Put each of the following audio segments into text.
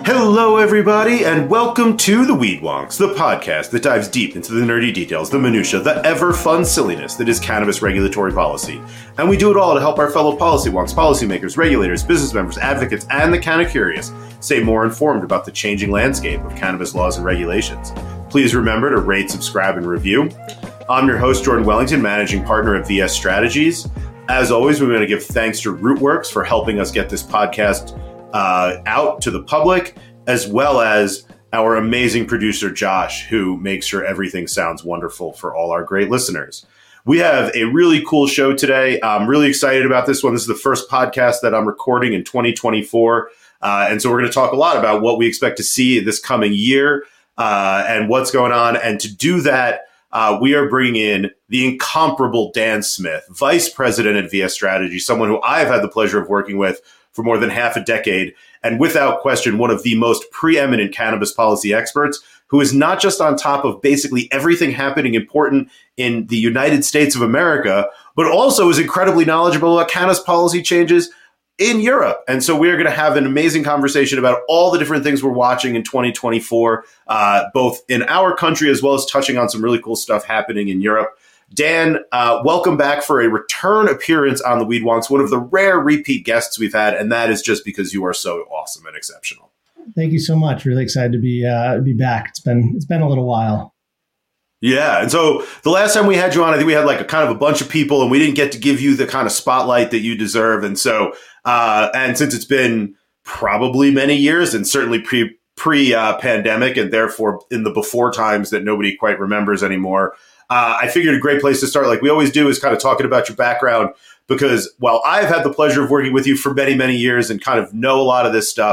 Hello, everybody, and welcome to The Weed Wonks, the podcast that dives deep into the nerdy details, the minutia, the ever-fun silliness that is cannabis regulatory policy. And we do it all to help our fellow policy wonks, policymakers, regulators, business members, advocates, and the kinda curious stay more informed about the changing landscape of cannabis laws and regulations. Please remember to rate, subscribe, and review. I'm your host, Jordan Wellington, managing partner at VS Strategies. As always, we're going to give thanks to Rootworks for helping us get this podcast out to the public, as well as our amazing producer, Josh, who makes sure everything sounds wonderful for all our great listeners. We have a really cool show today. I'm really excited about this one. This is the first podcast that I'm recording in 2024. And so we're going to talk a lot about what we expect to see this coming year and what's going on. And to do that, we are bringing in the incomparable Dan Smith, Vice President at VS Strategy, someone who I've had the pleasure of working with for more than half a decade, and without question, one of the most preeminent cannabis policy experts, who is not just on top of basically everything happening important in the United States of America, but also is incredibly knowledgeable about cannabis policy changes in Europe. And so we're going to have an amazing conversation about all the different things we're watching in 2024, both in our country as well as touching on some really cool stuff happening in Europe. Dan, welcome back for a return appearance on the Weed Wonks, one of the rare repeat guests we've had, and that is just because you are so awesome and exceptional. Thank you so much. Really excited to be back. It's been a little while. Yeah, and so the last time we had you on, I think we had like a kind of a bunch of people, and we didn't get to give you the kind of spotlight that you deserve. And so, and since it's been probably many years, and certainly pre-pandemic, and therefore in the before times that nobody quite remembers anymore, I figured a great place to start, like we always do, is kind of talking about your background, because while I've had the pleasure of working with you for many, many years and kind of know a lot of this stuff,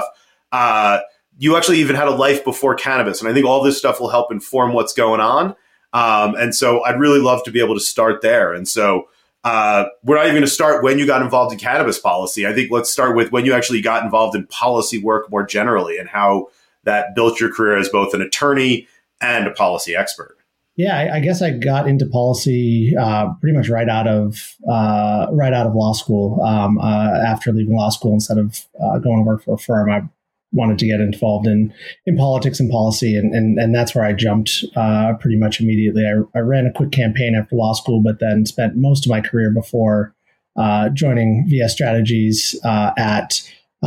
you actually even had a life before cannabis. And I think all this stuff will help inform what's going on. And so I'd really love to be able to start there. And so we're not even going to start when you got involved in cannabis policy. I think let's start with when you actually got involved in policy work more generally and how that built your career as both an attorney and a policy expert. Yeah, I guess I got into policy pretty much right out of law school. After leaving law school, instead of going to work for a firm, I wanted to get involved in politics and policy, and that's where I jumped pretty much immediately. I ran a quick campaign after law school, but then spent most of my career before joining VS Strategies at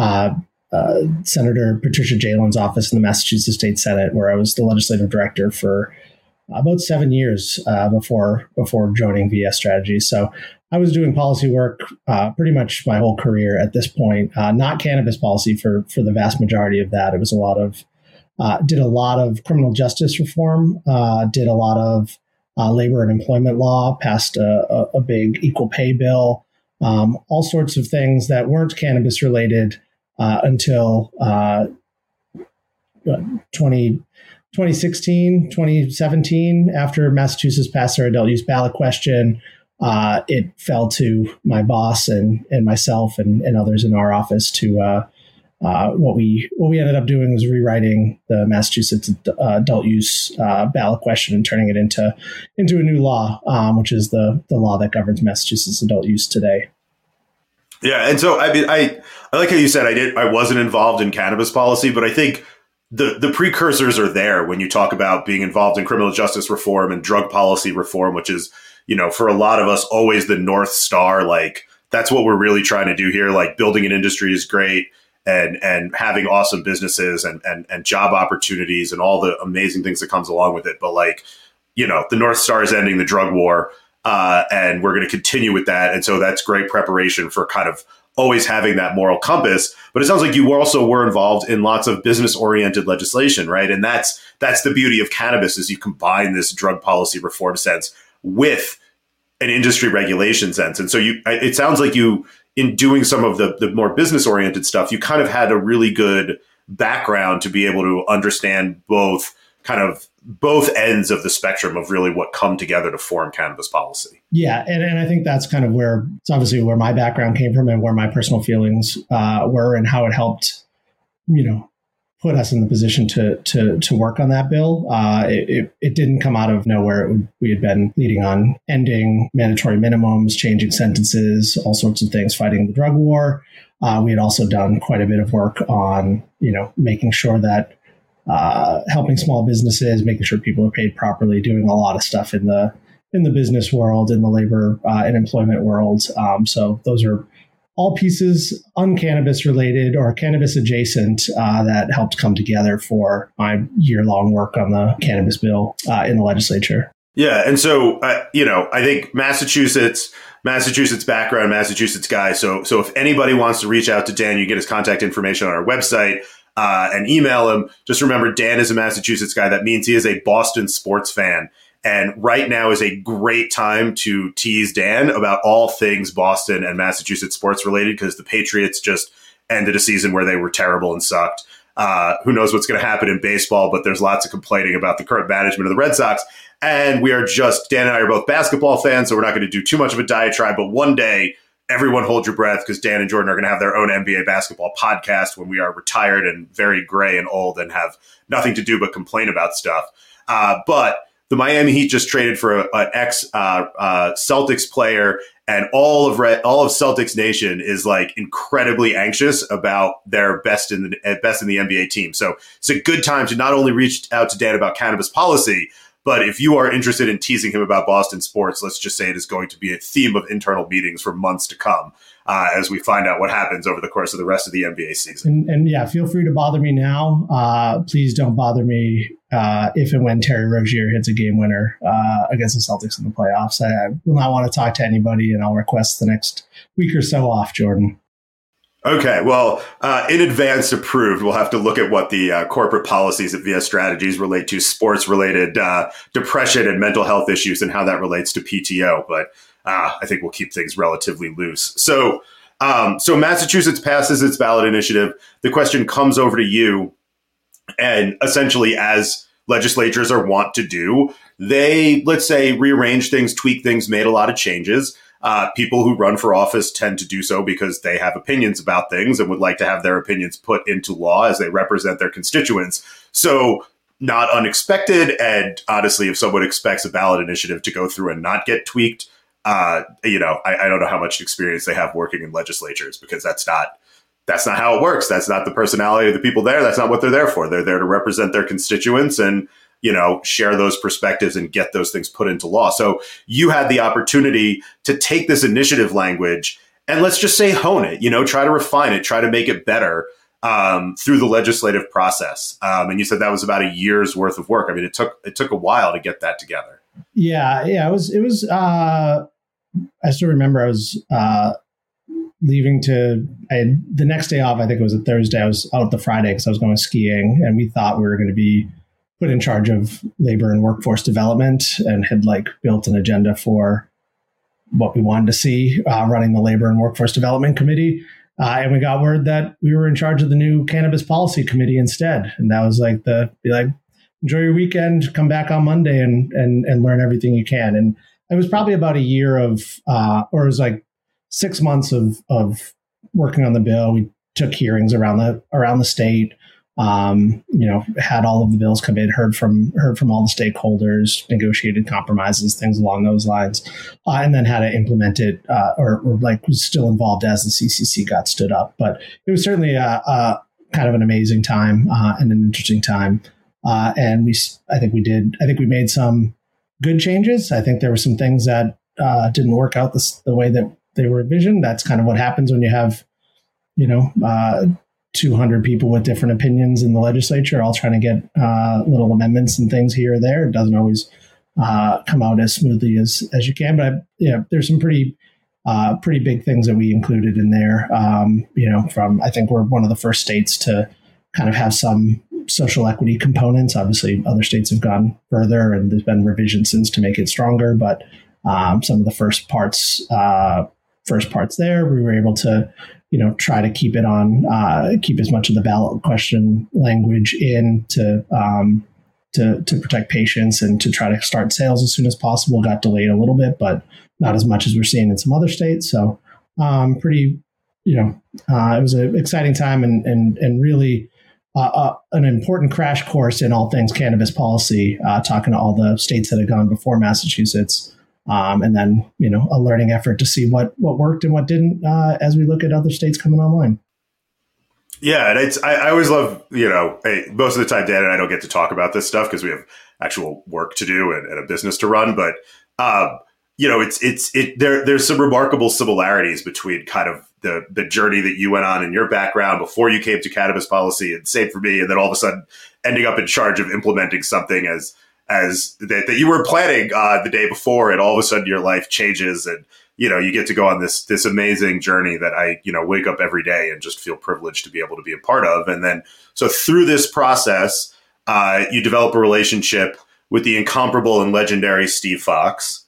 Senator Patricia Jalen's office in the Massachusetts State Senate, where I was the legislative director for about 7 years before joining VS Strategy. So I was doing policy work pretty much my whole career at this point, not cannabis policy for the vast majority of that. It was did a lot of criminal justice reform, did a lot of labor and employment law, passed a big equal pay bill, all sorts of things that weren't cannabis related until 2016, 2017, after Massachusetts passed their adult use ballot question, it fell to my boss and myself and others in our office to what we ended up doing was rewriting the Massachusetts adult use ballot question and turning it into a new law, which is the law that governs Massachusetts adult use today. Yeah, and so I mean, I like how you said I wasn't involved in cannabis policy, but I think the precursors are there when you talk about being involved in criminal justice reform and drug policy reform, which is, you know, for a lot of us, always the North Star. Like, that's what we're really trying to do here. Like, building an industry is great, and having awesome businesses and job opportunities and all the amazing things that comes along with it. But, like, you know, the North Star is ending the drug war, and we're going to continue with that. And so that's great preparation for kind of always having that moral compass. But it sounds like you also were involved in lots of business-oriented legislation, right? And that's the beauty of cannabis, is you combine this drug policy reform sense with an industry regulation sense. And so it sounds like you, in doing some of the more business-oriented stuff, you kind of had a really good background to be able to understand both ends of the spectrum of really what come together to form cannabis policy. Yeah. And I think that's kind of it's obviously where my background came from and where my personal feelings were, and how it helped, you know, put us in the position to work on that bill. It didn't come out of nowhere. We had been leading on ending mandatory minimums, changing sentences, all sorts of things, fighting the drug war. We had also done quite a bit of work on, making sure that helping small businesses, making sure people are paid properly, doing a lot of stuff in the business world, in the labor and employment world. So those are all pieces uncannabis related or cannabis adjacent that helped come together for my year-long work on the cannabis bill in the legislature. Yeah. And so, I think Massachusetts background, Massachusetts guy. So if anybody wants to reach out to Dan, you get his contact information on our website and email him. Just remember, Dan is a Massachusetts guy. That means he is a Boston sports fan. And right now is a great time to tease Dan about all things Boston and Massachusetts sports related, because the Patriots just ended a season where they were terrible and sucked. Who knows what's going to happen in baseball, but there's lots of complaining about the current management of the Red Sox. And Dan and I are both basketball fans, so we're not going to do too much of a diatribe. But one day, everyone hold your breath, because Dan and Jordan are going to have their own NBA basketball podcast when we are retired and very gray and old and have nothing to do but complain about stuff. But the Miami Heat just traded for an ex-Celtics player, and all of Celtics Nation is like incredibly anxious about their best in the NBA team. So it's a good time to not only reach out to Dan about cannabis policy, but if you are interested in teasing him about Boston sports, let's just say it is going to be a theme of internal meetings for months to come as we find out what happens over the course of the rest of the NBA season. And yeah, feel free to bother me now. Please don't bother me if and when Terry Rozier hits a game winner against the Celtics in the playoffs. I will not want to talk to anybody, and I'll request the next week or so off, Jordan. Okay, well, in advance approved, we'll have to look at what the corporate policies at VS Strategies relate to sports-related depression and mental health issues and how that relates to PTO. But I think we'll keep things relatively loose. So Massachusetts passes its ballot initiative. The question comes over to you, and essentially, as legislatures are wont to do, they, let's say, rearrange things, tweak things, made a lot of changes. People who run for office tend to do so because they have opinions about things and would like to have their opinions put into law as they represent their constituents. So not unexpected. And honestly, if someone expects a ballot initiative to go through and not get tweaked, I don't know how much experience they have working in legislatures, because that's not how it works. That's not the personality of the people there. That's not what they're there for. They're there to represent their constituents and, share those perspectives and get those things put into law. So you had the opportunity to take this initiative language and, let's just say, hone it, try to refine it, try to make it better through the legislative process. And you said that was about a year's worth of work. I mean, it took a while to get that together. Yeah. It was, I still remember I was leaving the next day off. I think it was a Thursday. I was out the Friday because I was going skiing, and we thought we were going to be put in charge of labor and workforce development, and had built an agenda for what we wanted to see running the Labor and Workforce Development Committee. And we got word that we were in charge of the new Cannabis Policy Committee instead. And that was enjoy your weekend, come back on Monday and learn everything you can. And it was probably about a year of, or it was 6 months of working on the bill. We took hearings around the state. Had all of the bills come in, heard from all the stakeholders, negotiated compromises, things along those lines, and then had to implement it, was still involved as the CCC got stood up. But it was certainly a kind of an amazing time and an interesting time. And I think we made some good changes. I think there were some things that didn't work out the way that they were envisioned. That's kind of what happens when you have, 200 people with different opinions in the legislature, all trying to get little amendments and things here or there. It doesn't always come out as smoothly as you can. But there's some pretty big things that we included in there. I think we're one of the first states to kind of have some social equity components. Obviously, other states have gone further, and there's been revisions since to make it stronger. But some of the first parts there, we were able to try to keep as much of the ballot question language in to protect patients and to try to start sales as soon as possible. Got delayed a little bit, but not as much as we're seeing in some other states. So it was an exciting time and really an important crash course in all things cannabis policy, talking to all the states that had gone before Massachusetts And then, a learning effort to see what worked and what didn't as we look at other states coming online. Yeah, and I always love, most of the time Dan and I don't get to talk about this stuff because we have actual work to do and a business to run. But, there's some remarkable similarities between kind of the journey that you went on in your background before you came to cannabis policy, and same for me, and then all of a sudden ending up in charge of implementing something as that you were planning the day before, and all of a sudden your life changes, and you get to go on this amazing journey that I wake up every day and just feel privileged to be able to be a part of. And then so through this process, you develop a relationship with the incomparable and legendary Steve Fox,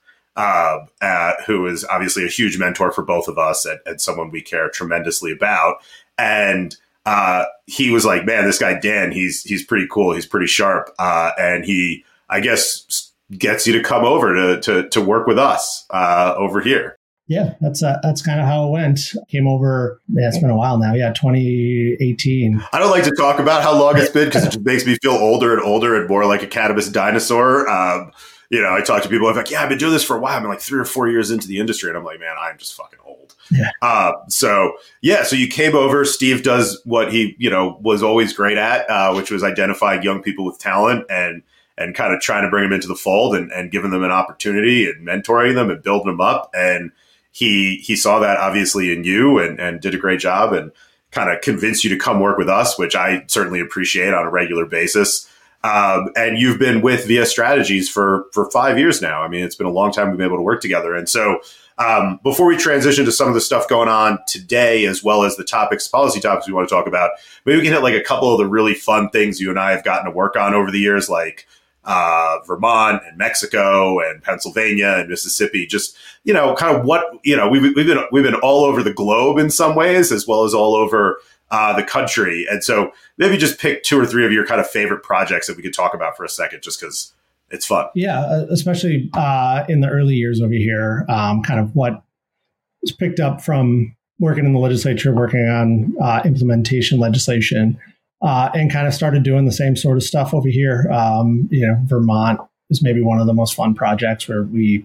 who is obviously a huge mentor for both of us and someone we care tremendously about. And he was like, man, this guy Dan, he's pretty cool, he's pretty sharp, and he, I guess, gets you to come over to work with us over here. Yeah, that's kind of how it went. Came over. Yeah, it's been a while now. Yeah, 2018. I don't like to talk about how long it's been because it just makes me feel older and older and more like a cannabis dinosaur. I talk to people. I'm like, yeah, I've been doing this for a while. I'm like 3 or 4 years into the industry, and I'm like, man, I'm just fucking old. Yeah. So you came over. Steve does what he was always great at, which was identifying young people with talent and kind of trying to bring them into the fold and giving them an opportunity and mentoring them and building them up. And he saw that obviously in you and did a great job and kind of convinced you to come work with us, which I certainly appreciate on a regular basis. And you've been with VS Strategies for 5 years now. I mean, it's been a long time we've been able to work together. And so before we transition to some of the stuff going on today, as well as the policy topics we want to talk about, maybe we can hit like a couple of the really fun things you and I have gotten to work on over the years, like Vermont and Mexico and Pennsylvania and Mississippi. Just kind of what we've been all over the globe in some ways, as well as all over the country. And so maybe just pick 2 or 3 of your kind of favorite projects that we could talk about for a second, just because it's fun. Yeah, especially in the early years over here, kind of what was picked up from working in the legislature, working on implementation legislation. And kind of started doing the same sort of stuff over here. Vermont is maybe one of the most fun projects where we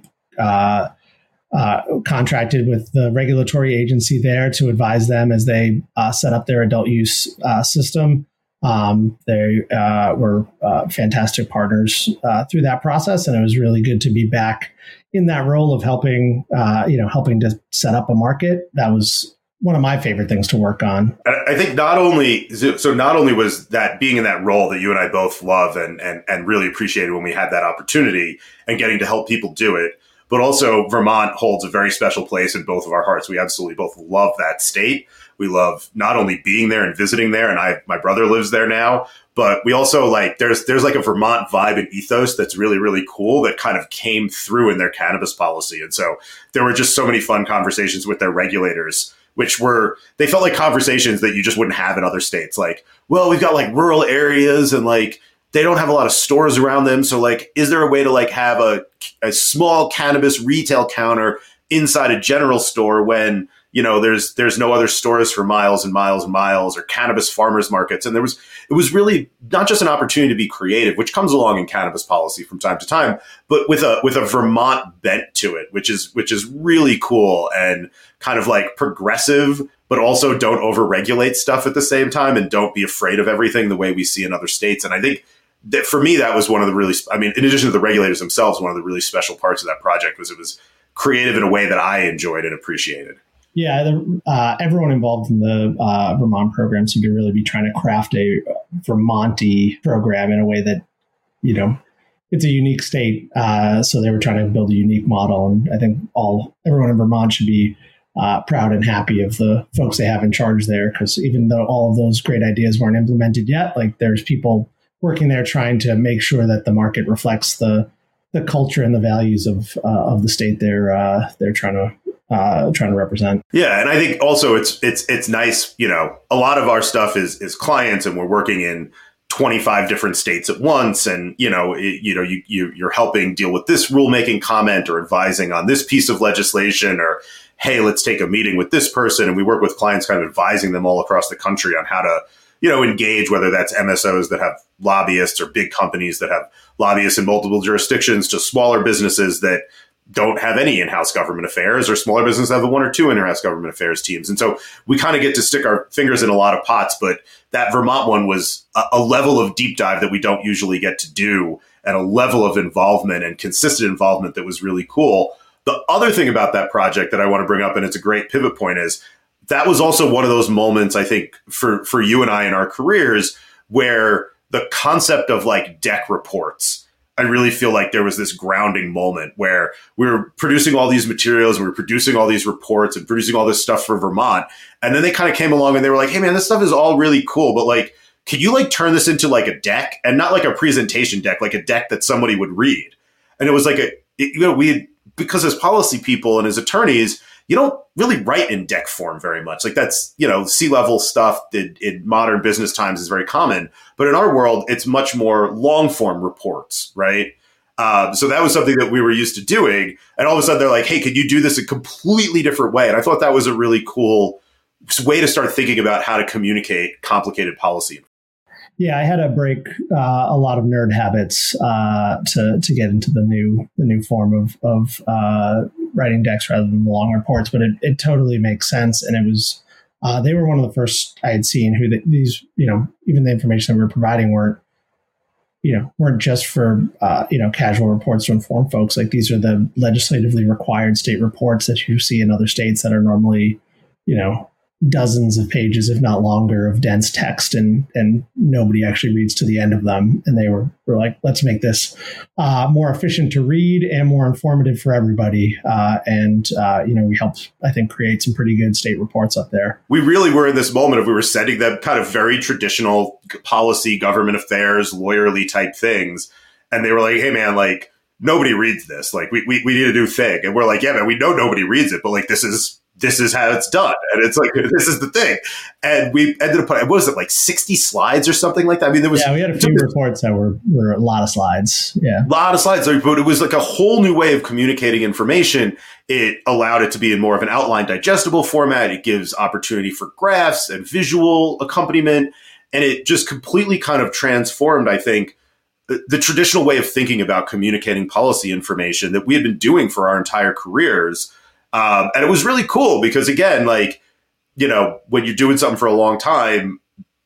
contracted with the regulatory agency there to advise them as they set up their adult use system. They were fantastic partners through that process, and it was really good to be back in that role of helping to set up a market. That was one of my favorite things to work on. I think not only was that being in that role that you and I both love and really appreciated when we had that opportunity and getting to help people do it, but also Vermont holds a very special place in both of our hearts. We absolutely both love that state. We love not only being there and visiting there, and my brother lives there now, but we also there's like a Vermont vibe and ethos that's really, really cool that kind of came through in their cannabis policy. And so there were just so many fun conversations with their regulators, they felt like conversations that you just wouldn't have in other states. Like, well, we've got like rural areas and like they don't have a lot of stores around them. So like, is there a way to like have a small cannabis retail counter inside a general store when, there's no other stores for miles and miles and miles, or cannabis farmers markets? And it was really not just an opportunity to be creative, which comes along in cannabis policy from time to time, but with a Vermont bent to it, which is really cool and kind of like progressive, but also don't overregulate stuff at the same time and don't be afraid of everything the way we see in other states. And I think that for me, that was one of the really, in addition to the regulators themselves, one of the really special parts of that project was it was creative in a way that I enjoyed and appreciated. Yeah, everyone involved in the Vermont program seemed to really be trying to craft a Vermonty program in a way that, it's a unique state. So they were trying to build a unique model. And I think everyone in Vermont should be proud and happy of the folks they have in charge there, because even though all of those great ideas weren't implemented yet, like there's people working there trying to make sure that the market reflects the culture and the values of the state they're trying to represent. Yeah, and I think also it's nice. A lot of our stuff is clients, and we're working in 25 different states at once, and you're helping deal with this rulemaking comment or advising on this piece of legislation, or hey, let's take a meeting with this person, and we work with clients, kind of advising them all across the country on how to engage, whether that's MSOs that have lobbyists or big companies that have lobbyists in multiple jurisdictions, to smaller businesses that don't have any in-house government affairs, or smaller businesses have the one or two in-house government affairs teams. And so we kind of get to stick our fingers in a lot of pots, but that Vermont one was a level of deep dive that we don't usually get to do, and a level of involvement and consistent involvement that was really cool. The other thing about that project that I want to bring up, and it's a great pivot point, is that was also one of those moments, I think, for you and I in our careers, where the concept of like deck reports, I really feel like there was this grounding moment where we were producing all these materials, we were producing all these reports and producing all this stuff for Vermont. And then they kind of came along and they were like, hey man, this stuff is all really cool, but like, could you like turn this into like a deck, and not like a presentation deck, like a deck that somebody would read? And it was like because as policy people and as attorneys, you don't really write in deck form very much. Like that's, C-level stuff that in modern business times is very common. But in our world, it's much more long form reports, right? So that was something that we were used to doing. And all of a sudden they're like, hey, could you do this a completely different way? And I thought that was a really cool way to start thinking about how to communicate complicated policy. Yeah, I had to break a lot of nerd habits to get into the new form of writing decks rather than the long reports. But it totally makes sense, and it was they were one of the first I had seen who these even the information that we were providing weren't just for casual reports to inform folks. Like these are the legislatively required state reports that you see in other states that are normally dozens of pages, if not longer, of dense text, and nobody actually reads to the end of them. And they were like, let's make this more efficient to read and more informative for everybody. We helped, I think, create some pretty good state reports up there. We really were in this moment of we were sending them kind of very traditional policy, government affairs, lawyerly type things. And they were like, hey man, like nobody reads this. Like we need a new thing. And we're like, yeah, man, we know nobody reads it, but like this is how it's done. And it's like, this is the thing. And we ended up putting, what was it, like 60 slides or something like that? I mean, there was... Yeah, we had a few reports that were a lot of slides. Yeah. A lot of slides. But it was like a whole new way of communicating information. It allowed it to be in more of an outline digestible format. It gives opportunity for graphs and visual accompaniment. And it just completely kind of transformed, I think, the traditional way of thinking about communicating policy information that we had been doing for our entire careers. And it was really cool because, again, like, when you're doing something for a long time,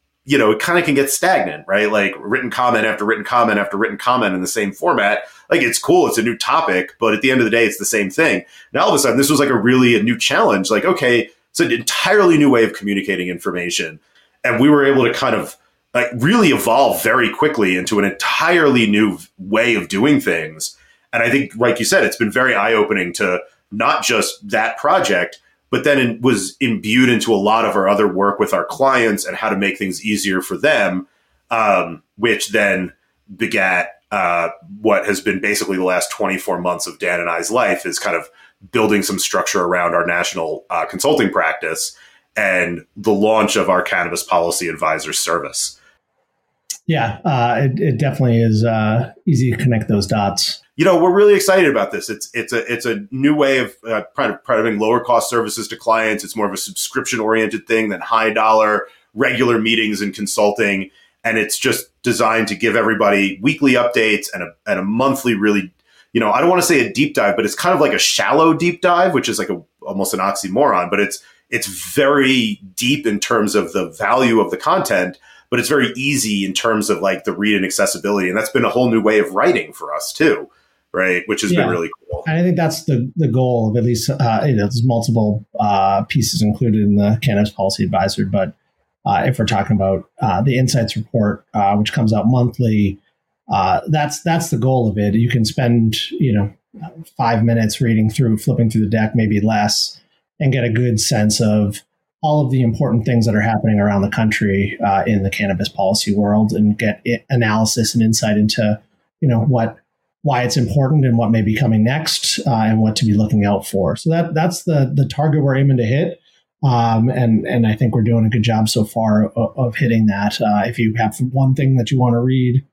it kind of can get stagnant, right? Like written comment after written comment after written comment in the same format. Like it's cool. It's a new topic, but at the end of the day, it's the same thing. Now, all of a sudden, this was like a new challenge. Like, okay, it's an entirely new way of communicating information. And we were able to kind of like really evolve very quickly into an entirely new way of doing things. And I think, like you said, it's been very eye-opening to not just that project, but then it was imbued into a lot of our other work with our clients and how to make things easier for them, which then begat what has been basically the last 24 months of Dan and I's life, is kind of building some structure around our national consulting practice and the launch of our Cannabis Policy Advisor service. Yeah, it definitely is easy to connect those dots. We're really excited about this. It's a new way of providing lower cost services to clients. It's more of a subscription oriented thing than high dollar regular meetings and consulting. And it's just designed to give everybody weekly updates and a monthly, really, I don't want to say a deep dive, but it's kind of like a shallow deep dive, which is like almost an oxymoron, but it's very deep in terms of the value of the content, but it's very easy in terms of like the read and accessibility. And that's been a whole new way of writing for us too. Right, which has been really cool. And I think that's the goal of at least there's multiple pieces included in the Cannabis Policy Advisor. But if we're talking about the Insights Report, which comes out monthly, that's the goal of it. You can spend 5 minutes flipping through the deck, maybe less, and get a good sense of all of the important things that are happening around the country in the cannabis policy world, and get analysis and insight into why it's important and what may be coming next, and what to be looking out for. So that's the target we're aiming to hit. And I think we're doing a good job so far of hitting that. If you have one thing that you want to read,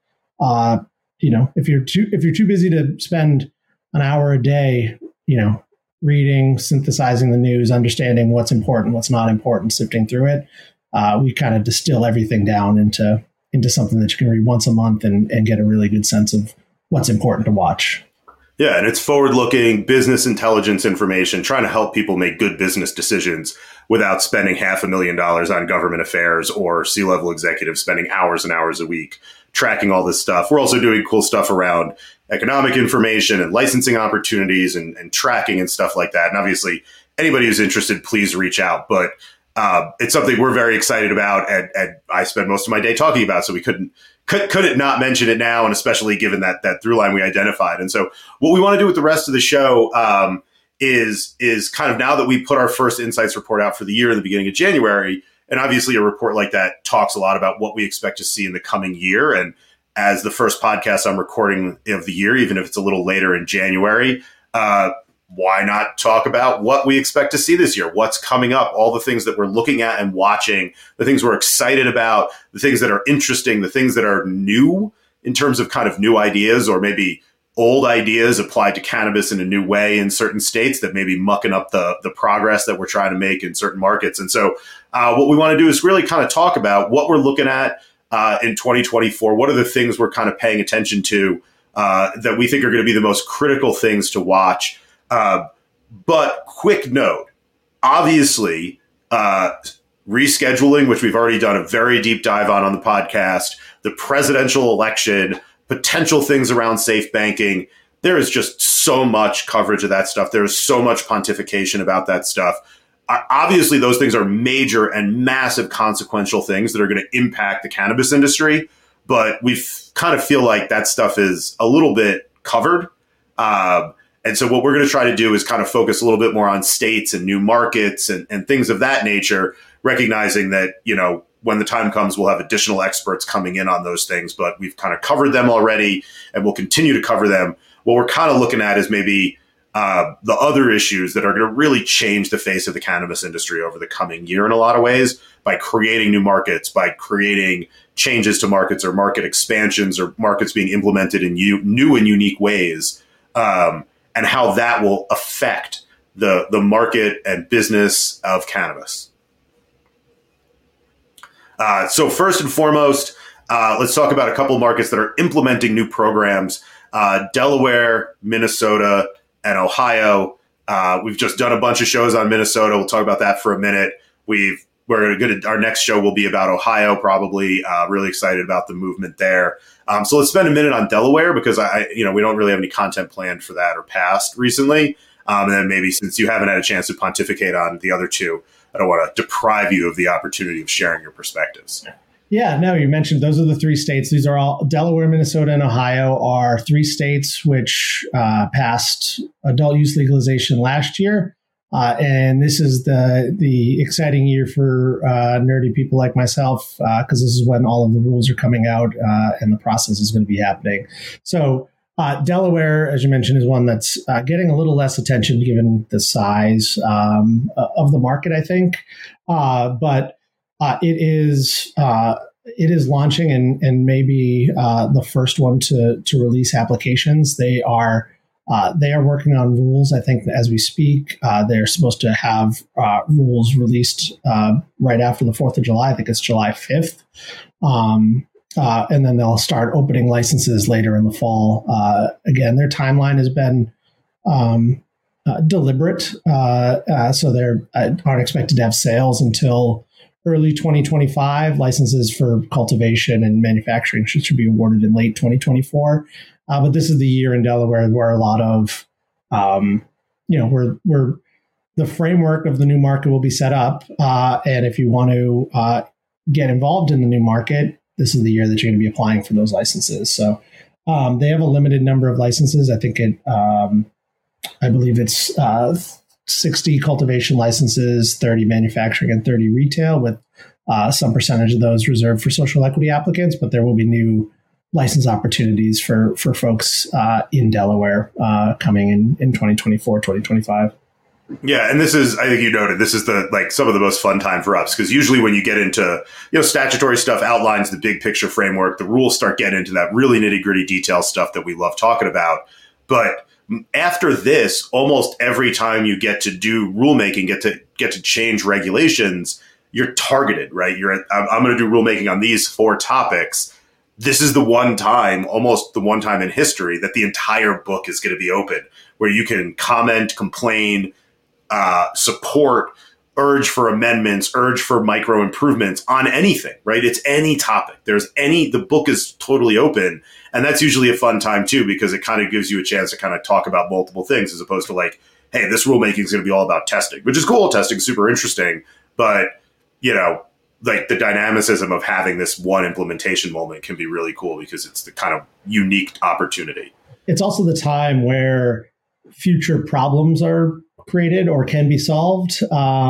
if you're too busy to spend an hour a day, reading, synthesizing the news, understanding what's important, what's not important, sifting through it, we kind of distill everything down into something that you can read once a month and get a really good sense of what's important to watch. Yeah, and it's forward-looking business intelligence information, trying to help people make good business decisions without spending $500,000 on government affairs or C-level executives spending hours and hours a week tracking all this stuff. We're also doing cool stuff around economic information and licensing opportunities and tracking and stuff like that. And obviously, anybody who's interested, please reach out. But it's something we're very excited about, and I spend most of my day talking about, so we couldn't not mention it now, and especially given that through line we identified. And so what we want to do with the rest of the show is kind of, now that we put our first insights report out for the year in the beginning of January, and obviously a report like that talks a lot about what we expect to see in the coming year. And as the first podcast I'm recording of the year, even if it's a little later in January, why not talk about what we expect to see this year? What's coming up? All the things that we're looking at and watching, the things we're excited about, the things that are interesting, the things that are new in terms of kind of new ideas, or maybe old ideas applied to cannabis in a new way in certain states that may be mucking up the progress that we're trying to make in certain markets. And so what we want to do is really kind of talk about what we're looking at in 2024. What are the things we're kind of paying attention to that we think are going to be the most critical things to watch? But quick note, obviously, rescheduling, which we've already done a very deep dive on the podcast, the presidential election, potential things around safe banking. There is just so much coverage of that stuff. There is so much pontification about that stuff. Obviously, those things are major and massive consequential things that are going to impact the cannabis industry. But we kind of feel like that stuff is a little bit covered. And so what we're going to try to do is kind of focus a little bit more on states and new markets and things of that nature, recognizing that, you know, when the time comes, we'll have additional experts coming in on those things, but we've kind of covered them already and we'll continue to cover them. What we're kind of looking at is maybe the other issues that are going to really change the face of the cannabis industry over the coming year in a lot of ways, by creating new markets, by creating changes to markets or market expansions or markets being implemented in new and unique ways. And how that will affect the market and business of cannabis. So first and foremost, let's talk about a couple of markets that are implementing new programs. Delaware, Minnesota, and Ohio. We've just done a bunch of shows on Minnesota. We'll talk about that for a minute. Our next show will be about Ohio, probably. Really excited about the movement there. So let's spend a minute on Delaware, because we don't really have any content planned for that or past recently. And then maybe, since you haven't had a chance to pontificate on the other two, I don't want to deprive you of the opportunity of sharing your perspectives. Yeah, no, you mentioned those are the three states. These are all, Delaware, Minnesota, and Ohio are three states which passed adult use legalization last year. And this is the exciting year for nerdy people like myself, because this is when all of the rules are coming out and the process is going to be happening. So Delaware, as you mentioned, is one that's getting a little less attention given the size of the market, I think. But it is launching and maybe the first one to release applications. They are working on rules, I think, as we speak. They're supposed to have rules released right after the 4th of July. I think it's July 5th. And then they'll start opening licenses later in the fall. Again, their timeline has been deliberate. So they aren't expected to have sales until early 2025. Licenses for cultivation and manufacturing should be awarded in late 2024. But this is the year in Delaware where a lot of, where the framework of the new market will be set up. And if you want to get involved in the new market, this is the year that you're going to be applying for those licenses. So they have a limited number of licenses. I think I believe it's 60 cultivation licenses, 30 manufacturing, and 30 retail, with some percentage of those reserved for social equity applicants. But there will be new license opportunities for folks in Delaware coming in 2024, 2025. Yeah, and this is, I think you noted, this is some of the most fun time for us, because usually when you get into, statutory stuff outlines the big picture framework, the rules start getting into that really nitty gritty detail stuff that we love talking about. But after this, almost every time you get to do rulemaking, get to change regulations, you're targeted, right? I'm going to do rulemaking on these 4 topics. this is the one time, almost the one time in history, that the entire book is going to be open, where you can comment, complain, support, urge for amendments, urge for micro improvements on anything, right? It's any topic. The book is totally open. And that's usually a fun time too, because it kind of gives you a chance to kind of talk about multiple things, as opposed to like, hey, this rulemaking is going to be all about testing, which is cool. Testing is super interesting. But, like the dynamicism of having this one implementation moment can be really cool, because it's the kind of unique opportunity. It's also the time where future problems are created or can be solved.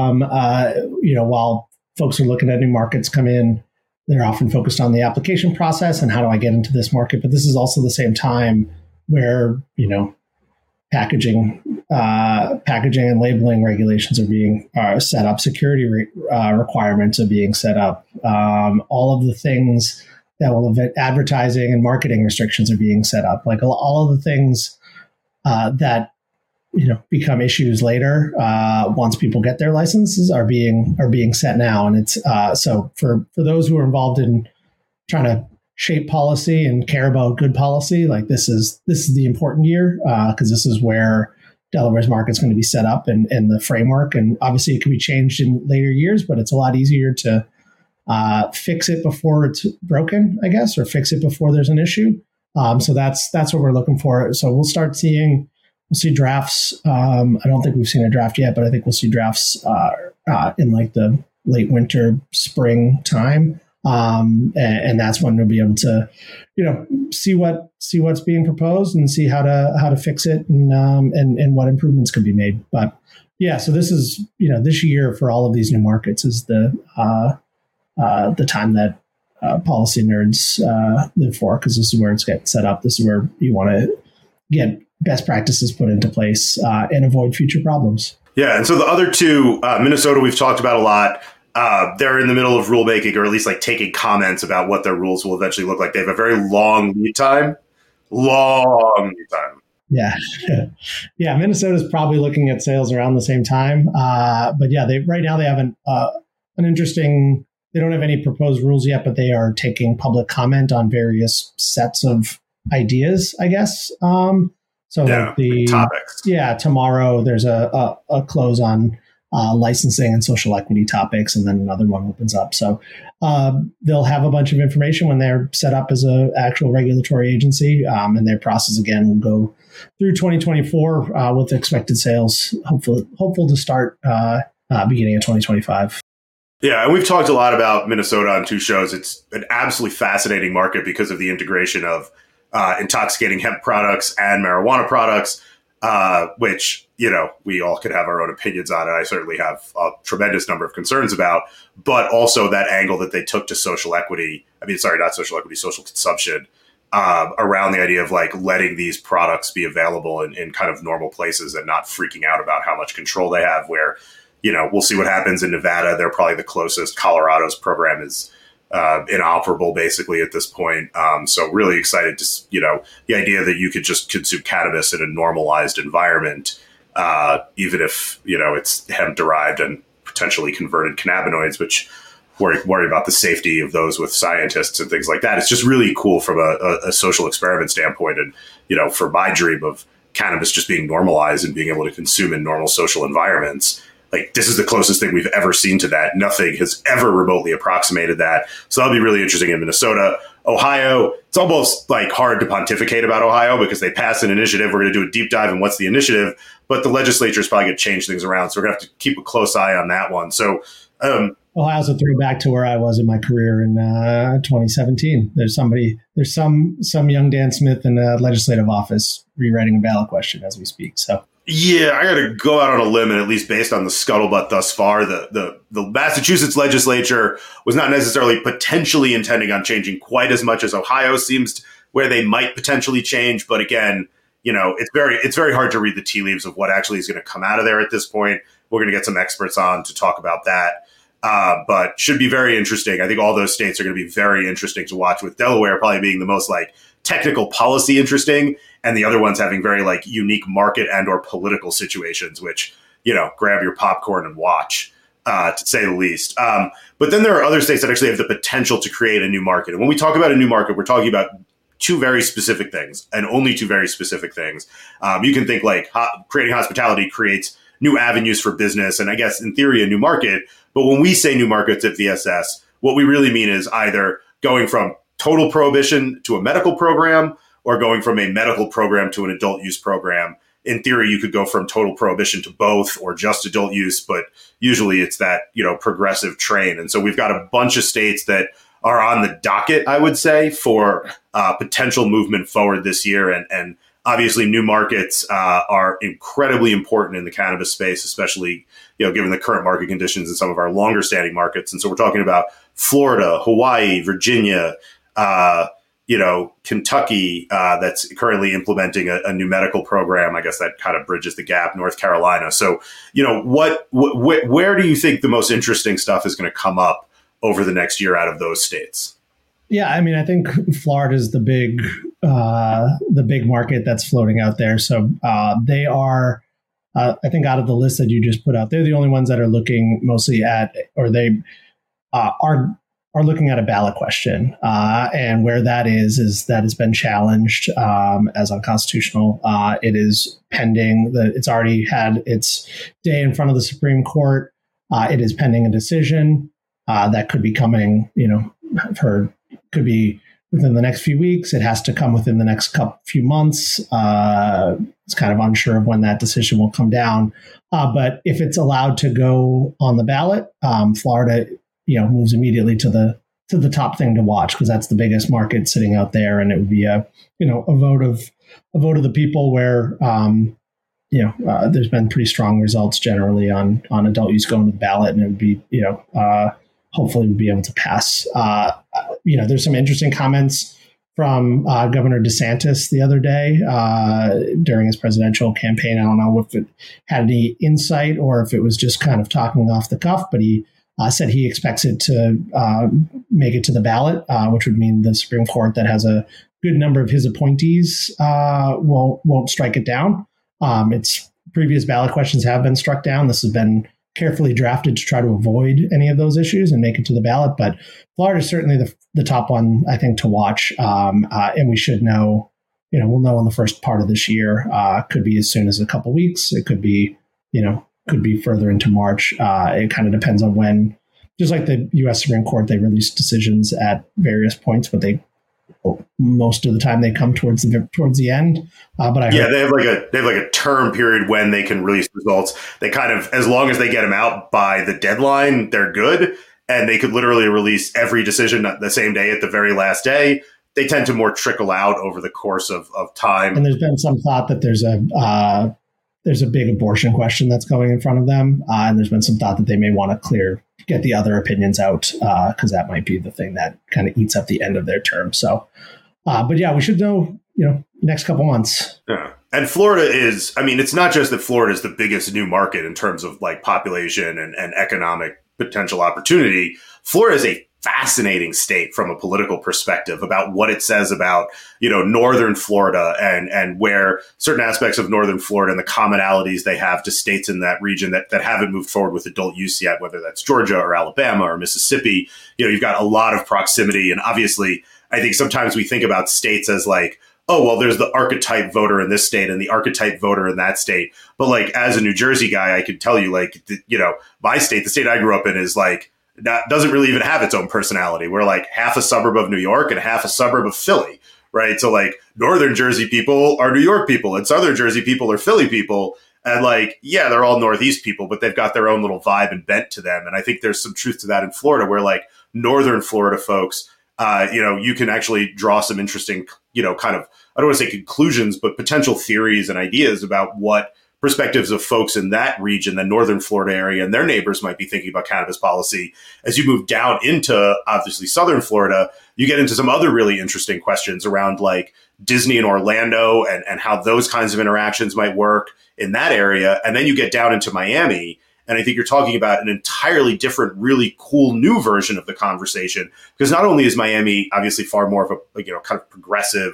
While folks are looking at new markets come in, they're often focused on the application process and how do I get into this market. But this is also the same time where, packaging and labeling regulations are being set up, security requirements are being set up. All of the things that will advertising and marketing restrictions are being set up. Like all of the things that become issues later once people get their licenses are being set now. And it's so for those who are involved in trying to shape policy and care about good policy, like this is the important year, because this is where Delaware's market's going to be set up and the framework. And obviously it can be changed in later years, but it's a lot easier to fix it before it's broken, I guess, or fix it before there's an issue. So that's what we're looking for. So we'll see drafts. I don't think we've seen a draft yet, but I think we'll see drafts in like the late winter, spring time. And that's when we'll be able to, see what's being proposed and see how to fix it and what improvements could be made. But yeah, so this is, this year for all of these new markets is the time that policy nerds live for, because this is where it's getting set up. This is where you want to get best practices put into place and avoid future problems. Yeah. And so the other two, Minnesota, we've talked about a lot. They're in the middle of rulemaking, or at least like taking comments about what their rules will eventually look like. They have a very long lead time. Yeah. Yeah. Minnesota's probably looking at sales around the same time. But yeah, right now they have an interesting, they don't have any proposed rules yet, but they are taking public comment on various sets of ideas, I guess. So like the topics. Yeah. Tomorrow there's a close on licensing and social equity topics, and then another one opens up. So they'll have a bunch of information when they're set up as an actual regulatory agency, and their process again will go through 2024 with expected sales hopeful to start beginning of 2025. Yeah, and we've talked a lot about Minnesota on two shows. It's an absolutely fascinating market because of the integration of intoxicating hemp products and marijuana products, which, we all could have our own opinions on, and I certainly have a tremendous number of concerns about, but also that angle that they took to social equity. Social consumption, around the idea of like letting these products be available in kind of normal places and not freaking out about how much control they have, where, we'll see what happens in Nevada. They're probably the closest. Colorado's program is inoperable basically at this point. So really excited to, the idea that you could just consume cannabis in a normalized environment, even if, it's hemp derived and potentially converted cannabinoids, which worry about the safety of those with scientists and things like that. It's just really cool from a social experiment standpoint. And, for my dream of cannabis just being normalized and being able to consume in normal social environments, like this is the closest thing we've ever seen to that. Nothing has ever remotely approximated that. So that'll be really interesting in Minnesota. Ohio, it's almost like hard to pontificate about Ohio because they passed an initiative. We're going to do a deep dive in what's the initiative, but the legislature is probably going to change things around. So we're going to have to keep a close eye on that one. So Ohio's a throwback to where I was in my career in 2017. There's some young Dan Smith in a legislative office rewriting a ballot question as we speak. So. Yeah, I got to go out on a limb, and at least based on the scuttlebutt thus far, the Massachusetts legislature was not necessarily potentially intending on changing quite as much as Ohio seems where they might potentially change. But again, it's very hard to read the tea leaves of what actually is going to come out of there at this point. We're going to get some experts on to talk about that, but should be very interesting. I think all those states are going to be very interesting to watch, with Delaware probably being the most like technical policy interesting, and the other ones having very like unique market and or political situations, which, grab your popcorn and watch. to say the least. But then there are other states that actually have the potential to create a new market. And when we talk about a new market, we're talking about two very specific things, and only two very specific things. You can think like creating hospitality creates new avenues for business, and I guess in theory a new market. But when we say new markets at VSS, what we really mean is either going from total prohibition to a medical program, or going from a medical program to an adult use program. In theory, you could go from total prohibition to both, or just adult use, but usually it's that, progressive train. And so we've got a bunch of states that are on the docket, I would say, for potential movement forward this year. And obviously new markets are incredibly important in the cannabis space, especially, given the current market conditions in some of our longer standing markets. And so we're talking about Florida, Hawaii, Virginia, Kentucky, that's currently implementing a new medical program. I guess that kind of bridges the gap. North Carolina. So, where do you think the most interesting stuff is going to come up over the next year out of those states? Yeah, I mean, I think Florida is the big market that's floating out there. So they are, I think, out of the list that you just put out, they're the only ones that are looking mostly at, or they are looking at a ballot question, and where that is that has been challenged as unconstitutional. It is pending. It's already had its day in front of the Supreme Court. It is pending a decision that could be coming. I've heard could be within the next few weeks. It has to come within the next few months. It's kind of unsure of when that decision will come down. But if it's allowed to go on the ballot, Florida, moves immediately to the top thing to watch, because that's the biggest market sitting out there, and it would be a vote of the people where there's been pretty strong results generally on adult use going to the ballot, and it would be hopefully we'll be able to pass. There's some interesting comments from Governor DeSantis the other day during his presidential campaign. I don't know if it had any insight or if it was just kind of talking off the cuff, but he said he expects it to make it to the ballot, which would mean the Supreme Court that has a good number of his appointees won't strike it down. Its previous ballot questions have been struck down. This has been carefully drafted to try to avoid any of those issues and make it to the ballot. But Florida is certainly the top one, I think, to watch. And we should know, we'll know in the first part of this year. Could be as soon as a couple weeks. It could be, could be further into March. It kind of depends on when, just like the U.S. Supreme Court, they release decisions at various points, but most of the time they come towards the end. But they have like a term period when they can release results. They kind of, as long as they get them out by the deadline, they're good. And they could literally release every decision the same day at the very last day. They tend to more trickle out over the course of time. And there's been some thought that there's a big abortion question that's going in front of them. And there's been some thought that they may want to get the other opinions out, because that might be the thing that kind of eats up the end of their term. So, but yeah, we should know, next couple months. Yeah. And Florida is, it's not just that Florida is the biggest new market in terms of like population and economic potential opportunity. Florida is a fascinating state from a political perspective about what it says about, northern Florida and where certain aspects of northern Florida and the commonalities they have to states in that region that haven't moved forward with adult use yet, whether that's Georgia or Alabama or Mississippi. You've got a lot of proximity. And obviously, I think sometimes we think about states as like, oh, well, there's the archetype voter in this state and the archetype voter in that state. But like, as a New Jersey guy, I could tell you, like, my state, the state I grew up in, is like, doesn't really even have its own personality. We're like half a suburb of New York and half a suburb of Philly, right? So like northern Jersey people are New York people and southern Jersey people are Philly people. And like, yeah, they're all Northeast people, but they've got their own little vibe and bent to them. And I think there's some truth to that in Florida, where like northern Florida folks, you can actually draw some interesting, kind of, I don't want to say conclusions, but potential theories and ideas about what perspectives of folks in that region, the northern Florida area, and their neighbors might be thinking about cannabis policy. As you move down into, obviously, southern Florida, you get into some other really interesting questions around like Disney and Orlando and how those kinds of interactions might work in that area. And then you get down into Miami. And I think you're talking about an entirely different, really cool new version of the conversation, because not only is Miami obviously far more of a kind of progressive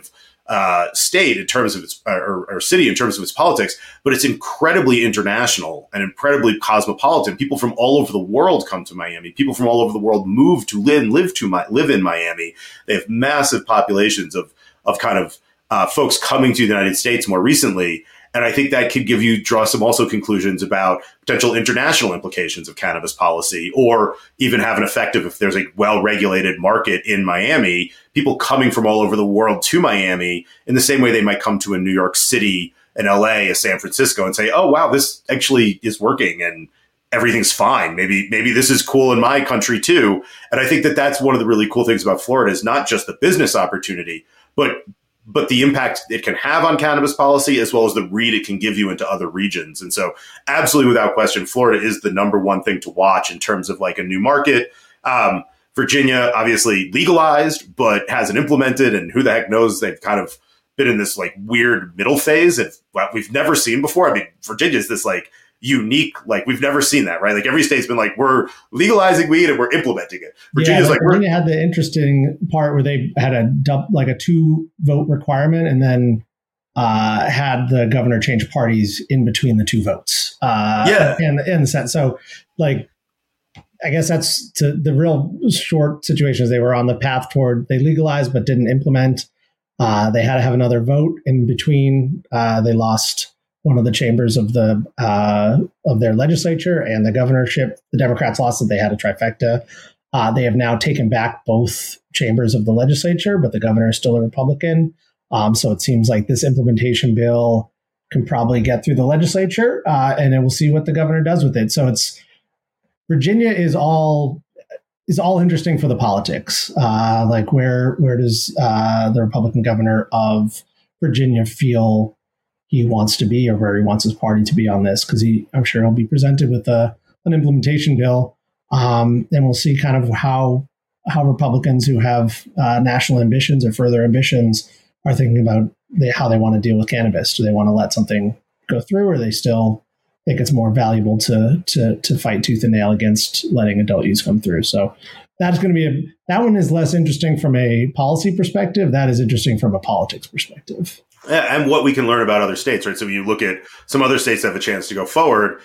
state in terms of its or city in terms of its politics, but it's incredibly international and incredibly cosmopolitan. People from all over the world come to Miami. People from all over the world move to live in Miami. They have massive populations of kind of folks coming to the United States more recently. And I think that could draw some also conclusions about potential international implications of cannabis policy, or even have an effect of if there's a well-regulated market in Miami, people coming from all over the world to Miami in the same way they might come to a New York City, an LA, a San Francisco and say, oh, wow, this actually is working and everything's fine. Maybe this is cool in my country too. And I think that that's one of the really cool things about Florida is not just the business opportunity, but the impact it can have on cannabis policy, as well as the read it can give you into other regions. And so absolutely without question, Florida is the number one thing to watch in terms of like a new market. Virginia obviously legalized, but hasn't implemented. And who the heck knows, they've kind of been in this like weird middle phase of what we've never seen before. I mean, Virginia is this like unique, like we've never seen that, right? Like every state's been like, we're legalizing weed and we're implementing it. Virginia's Virginia had the interesting part where they had a 2-vote requirement and then had the governor change parties in between the 2 votes. In the sense. So like, I guess that's to the real short situations. They were on the path toward, they legalized, but didn't implement. They had to have another vote in between. They lost one of the chambers of their legislature and the governorship. The Democrats lost it. They had a trifecta. They have now taken back both chambers of the legislature, but the governor is still a Republican. So it seems like this implementation bill can probably get through the legislature, and then we'll see what the governor does with it. So Virginia is all interesting for the politics. Like where does the Republican governor of Virginia feel he wants to be, or where he wants his party to be on this? Because I'm sure he'll be presented with an implementation bill, and we'll see kind of how Republicans who have national ambitions or further ambitions are thinking about how they want to deal with cannabis. Do they want to let something go through, or they still think it's more valuable to fight tooth and nail against letting adult use come through? So that's going to be that one is less interesting from a policy perspective. That is interesting from a politics perspective. And what we can learn about other states, right? So when you look at some other states that have a chance to go forward,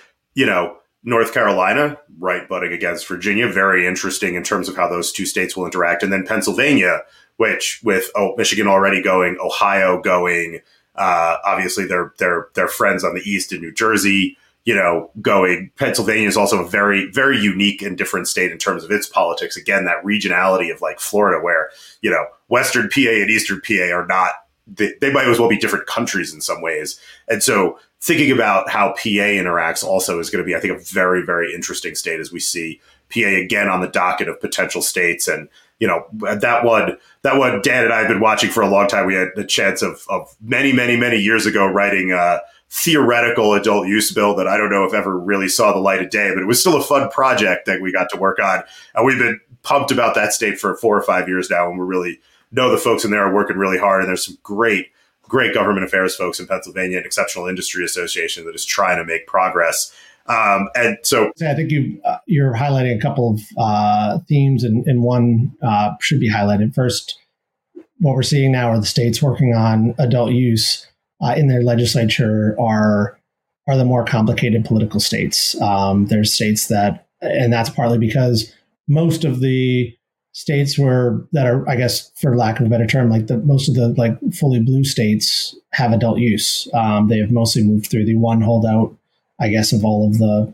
North Carolina, right, butting against Virginia, very interesting in terms of how those 2 states will interact. And then Pennsylvania, which with Michigan already going, Ohio going, obviously they're friends on the east in New Jersey, going. Pennsylvania is also a very, very unique and different state in terms of its politics. Again, that regionality of like Florida, where, Western PA and Eastern PA are not, they might as well be different countries in some ways. And so thinking about how PA interacts also is going to be, I think, a very, very interesting state as we see PA again on the docket of potential states. And, that one Dan and I have been watching for a long time. We had the chance of many, many, many years ago writing a theoretical adult use bill that I don't know if ever really saw the light of day, but it was still a fun project that we got to work on. And we've been pumped about that state for 4 or 5 years now. And we really know the folks in there are working really hard. And there's some great government affairs folks in Pennsylvania and Exceptional Industry Association that is trying to make progress. And so I think you're highlighting a couple of themes, and one should be highlighted. First, what we're seeing now are the states working on adult use in their legislature are the more complicated political states. There's states and that's partly because most of the states that are, I guess, for lack of a better term, like most of the like fully blue states have adult use. They have mostly moved through. The one holdout, I guess, of all of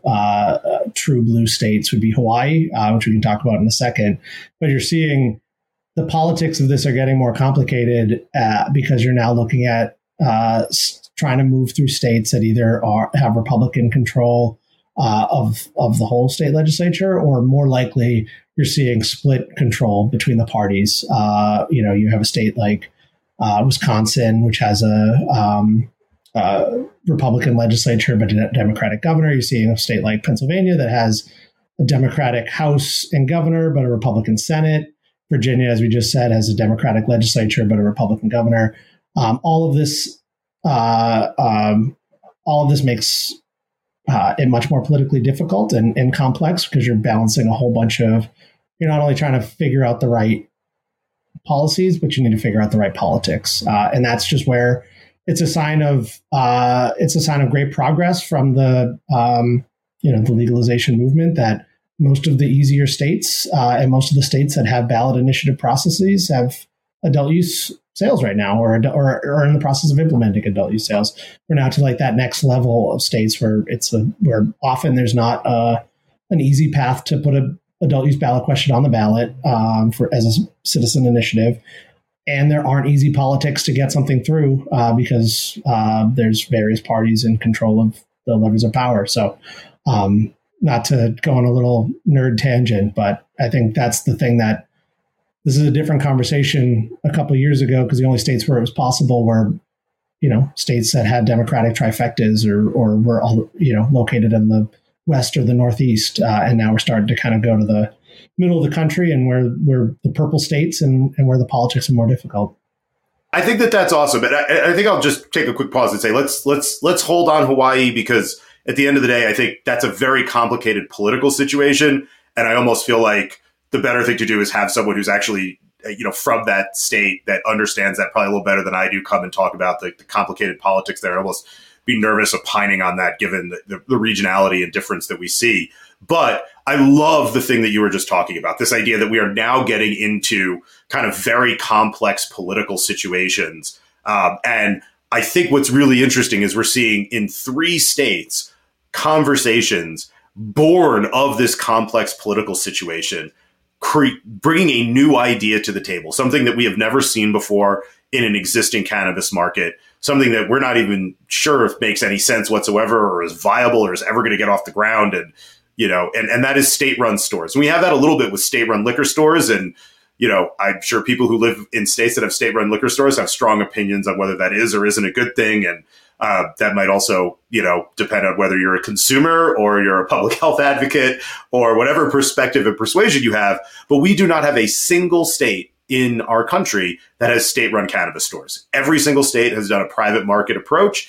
the true blue states would be Hawaii, which we can talk about in a second. But you're seeing the politics of this are getting more complicated because you're now looking at trying to move through states that either have Republican control of the whole state legislature, or more likely you're seeing split control between the parties. You have a state like Wisconsin, which has a Republican legislature but a Democratic governor. You're seeing a state like Pennsylvania that has a Democratic House and governor but a Republican Senate. Virginia, as we just said, has a Democratic legislature but a Republican governor. All of this makes it much more politically difficult and complex because you're balancing a whole bunch of. You're not only trying to figure out the right policies, but you need to figure out the right politics. And that's just where it's a sign of great progress from the the legalization movement, that most of the easier states and most of the states that have ballot initiative processes have adult use sales right now, or in the process of implementing adult use sales. We're now to like that next level of states where where often there's not an easy path to put a adult use ballot question on the ballot as a citizen initiative. And there aren't easy politics to get something through because there's various parties in control of the levers of power. So not to go on a little nerd tangent, but I think that's the thing, that this is a different conversation a couple of years ago, because the only states where it was possible were, states that had Democratic trifectas or were all, located in the West or the Northeast. And now we're starting to kind of go to the middle of the country, and where the purple states and where the politics are more difficult. I think that's awesome. But I think I'll just take a quick pause and say, let's hold on Hawaii, because at the end of the day, I think that's a very complicated political situation. And I almost feel like the better thing to do is have someone who's actually, from that state that understands that probably a little better than I do come and talk about the complicated politics there. I almost be nervous opining on that given the regionality and difference that we see. But I love the thing that you were just talking about, this idea that we are now getting into kind of very complex political situations. And I think what's really interesting is we're seeing in 3 states conversations born of this complex political situation, bringing a new idea to the table, something that we have never seen before in an existing cannabis market, something that we're not even sure if makes any sense whatsoever or is viable or is ever going to get off the ground. And, and that is state-run stores. And we have that a little bit with state-run liquor stores. And, I'm sure people who live in states that have state-run liquor stores have strong opinions on whether that is or isn't a good thing. And that might also, depend on whether you're a consumer or you're a public health advocate or whatever perspective and persuasion you have. But we do not have a single state in our country that has state-run cannabis stores. Every single state has done a private market approach.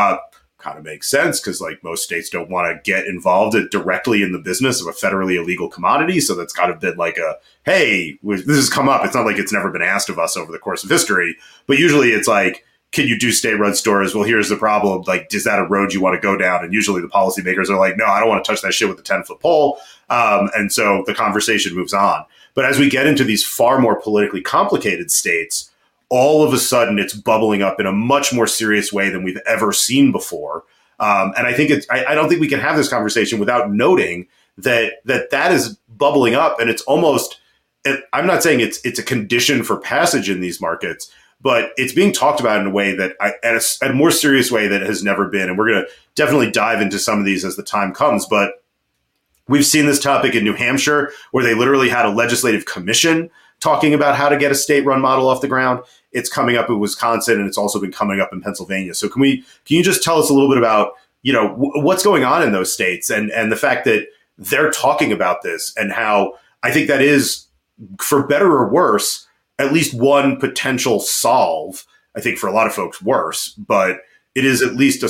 Kind of makes sense because most states don't want to get involved directly in the business of a federally illegal commodity. So that's kind of been like hey, this has come up. It's not like it's never been asked of us over the course of history, but usually it's like, can you do state-run stores? Well, here's the problem. Is that a road you want to go down? And usually the policymakers are like, no, I don't want to touch that shit with a 10-foot pole. And so the conversation moves on. But as we get into these far more politically complicated states, all of a sudden it's bubbling up in a much more serious way than we've ever seen before. And I think I don't think we can have this conversation without noting that is bubbling up. And it's almost, I'm not saying it's a condition for passage in these markets, but it's being talked about in a way that at a more serious way that has never been. And we're going to definitely dive into some of these as the time comes. But we've seen this topic in New Hampshire, where they literally had a legislative commission talking about how to get a state-run model off the ground. It's coming up in Wisconsin, and it's also been coming up in Pennsylvania. So can you just tell us a little bit about, what's going on in those states and the fact that they're talking about this, and how I think that is, for better or worse, at least one potential solve. I think for a lot of folks worse, but it is at least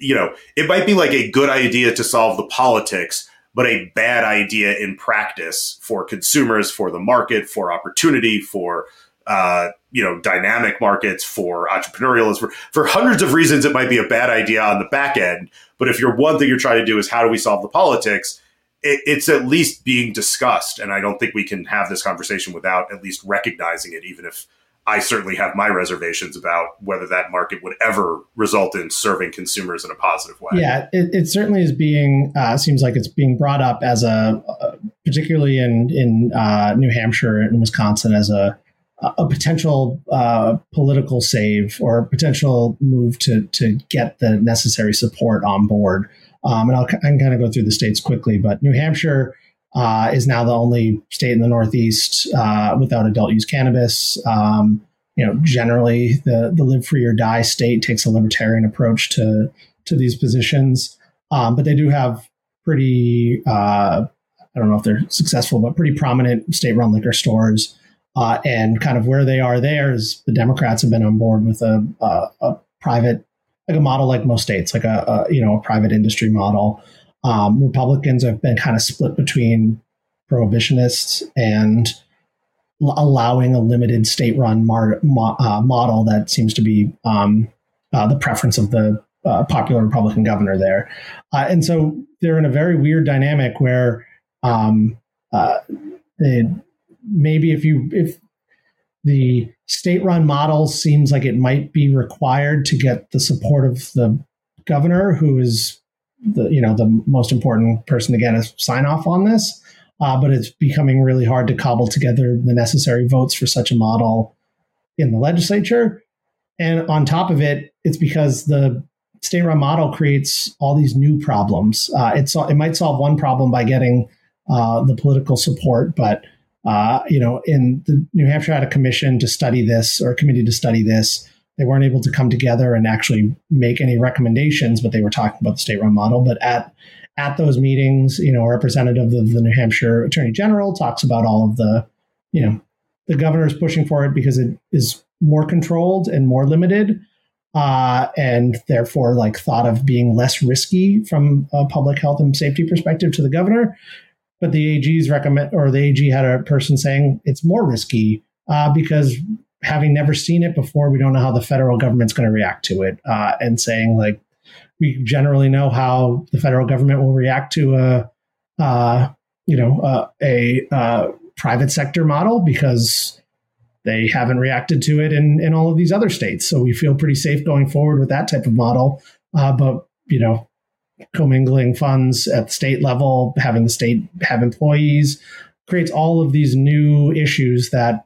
it might be like a good idea to solve the politics, but a bad idea in practice for consumers, for the market, for opportunity, for dynamic markets, for entrepreneurialism, for hundreds of reasons. It might be a bad idea on the back end, but if one thing you're trying to do is how do we solve the politics, it's at least being discussed. And I don't think we can have this conversation without at least recognizing it, even if I certainly have my reservations about whether that market would ever result in serving consumers in a positive way. Yeah, it certainly is being, seems like it's being brought up as particularly in New Hampshire and Wisconsin, as a potential political save or a potential move to get the necessary support on board. And I can kind of go through the states quickly, but New Hampshire is now the only state in the Northeast without adult use cannabis. Generally the live free or die state takes a libertarian approach to these positions. But they do have pretty, I don't know if they're successful, but pretty prominent state-run liquor stores. And kind of where they are there is the Democrats have been on board with a private, like a model like most states, like a private industry model. Republicans have been kind of split between prohibitionists and allowing a limited state-run model that seems to be the preference of the popular Republican governor there. And so they're in a very weird dynamic where maybe if the state-run model seems like it might be required to get the support of the governor, who is the most important person to get a sign off on this. But it's becoming really hard to cobble together the necessary votes for such a model in the legislature. And on top of it, it's because the state-run model creates all these new problems. It might solve one problem by getting the political support, but in the New Hampshire had a commission to study this, or a committee to study this. They weren't able to come together and actually make any recommendations, but they were talking about the state-run model. But at those meetings, a representative of the New Hampshire Attorney General talks about all of the governor's pushing for it because it is more controlled and more limited, and therefore thought of being less risky from a public health and safety perspective to the governor. But the the AG had a person saying it's more risky because having never seen it before, we don't know how the federal government's going to react to it, and saying we generally know how the federal government will react to a private sector model because they haven't reacted to it in all of these other states. So we feel pretty safe going forward with that type of model. But commingling funds at the state level, having the state have employees, creates all of these new issues that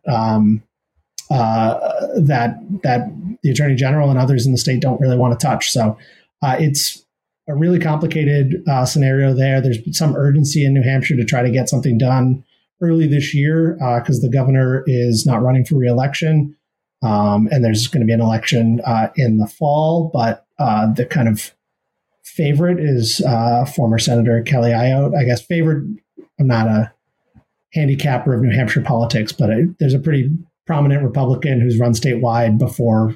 that the Attorney General and others in the state don't really want to touch. So it's a really complicated scenario there. There's some urgency in New Hampshire to try to get something done early this year because the governor is not running for re-election, and there's going to be an election in the fall. But the kind of favorite is former Senator Kelly Ayotte. I guess favorite. I'm not a handicapper of New Hampshire politics, but there's a pretty prominent Republican who's run statewide before,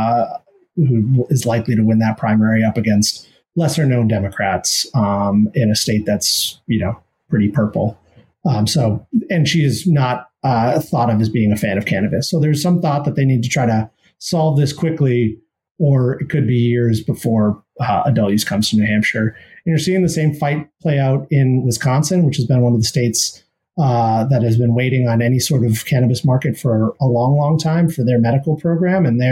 who is likely to win that primary up against lesser known Democrats in a state that's, pretty purple. And she is not thought of as being a fan of cannabis. So there's some thought that they need to try to solve this quickly, or it could be years before adult use comes to New Hampshire. And you're seeing the same fight play out in Wisconsin, which has been one of the states that has been waiting on any sort of cannabis market for a long, long time for their medical program. And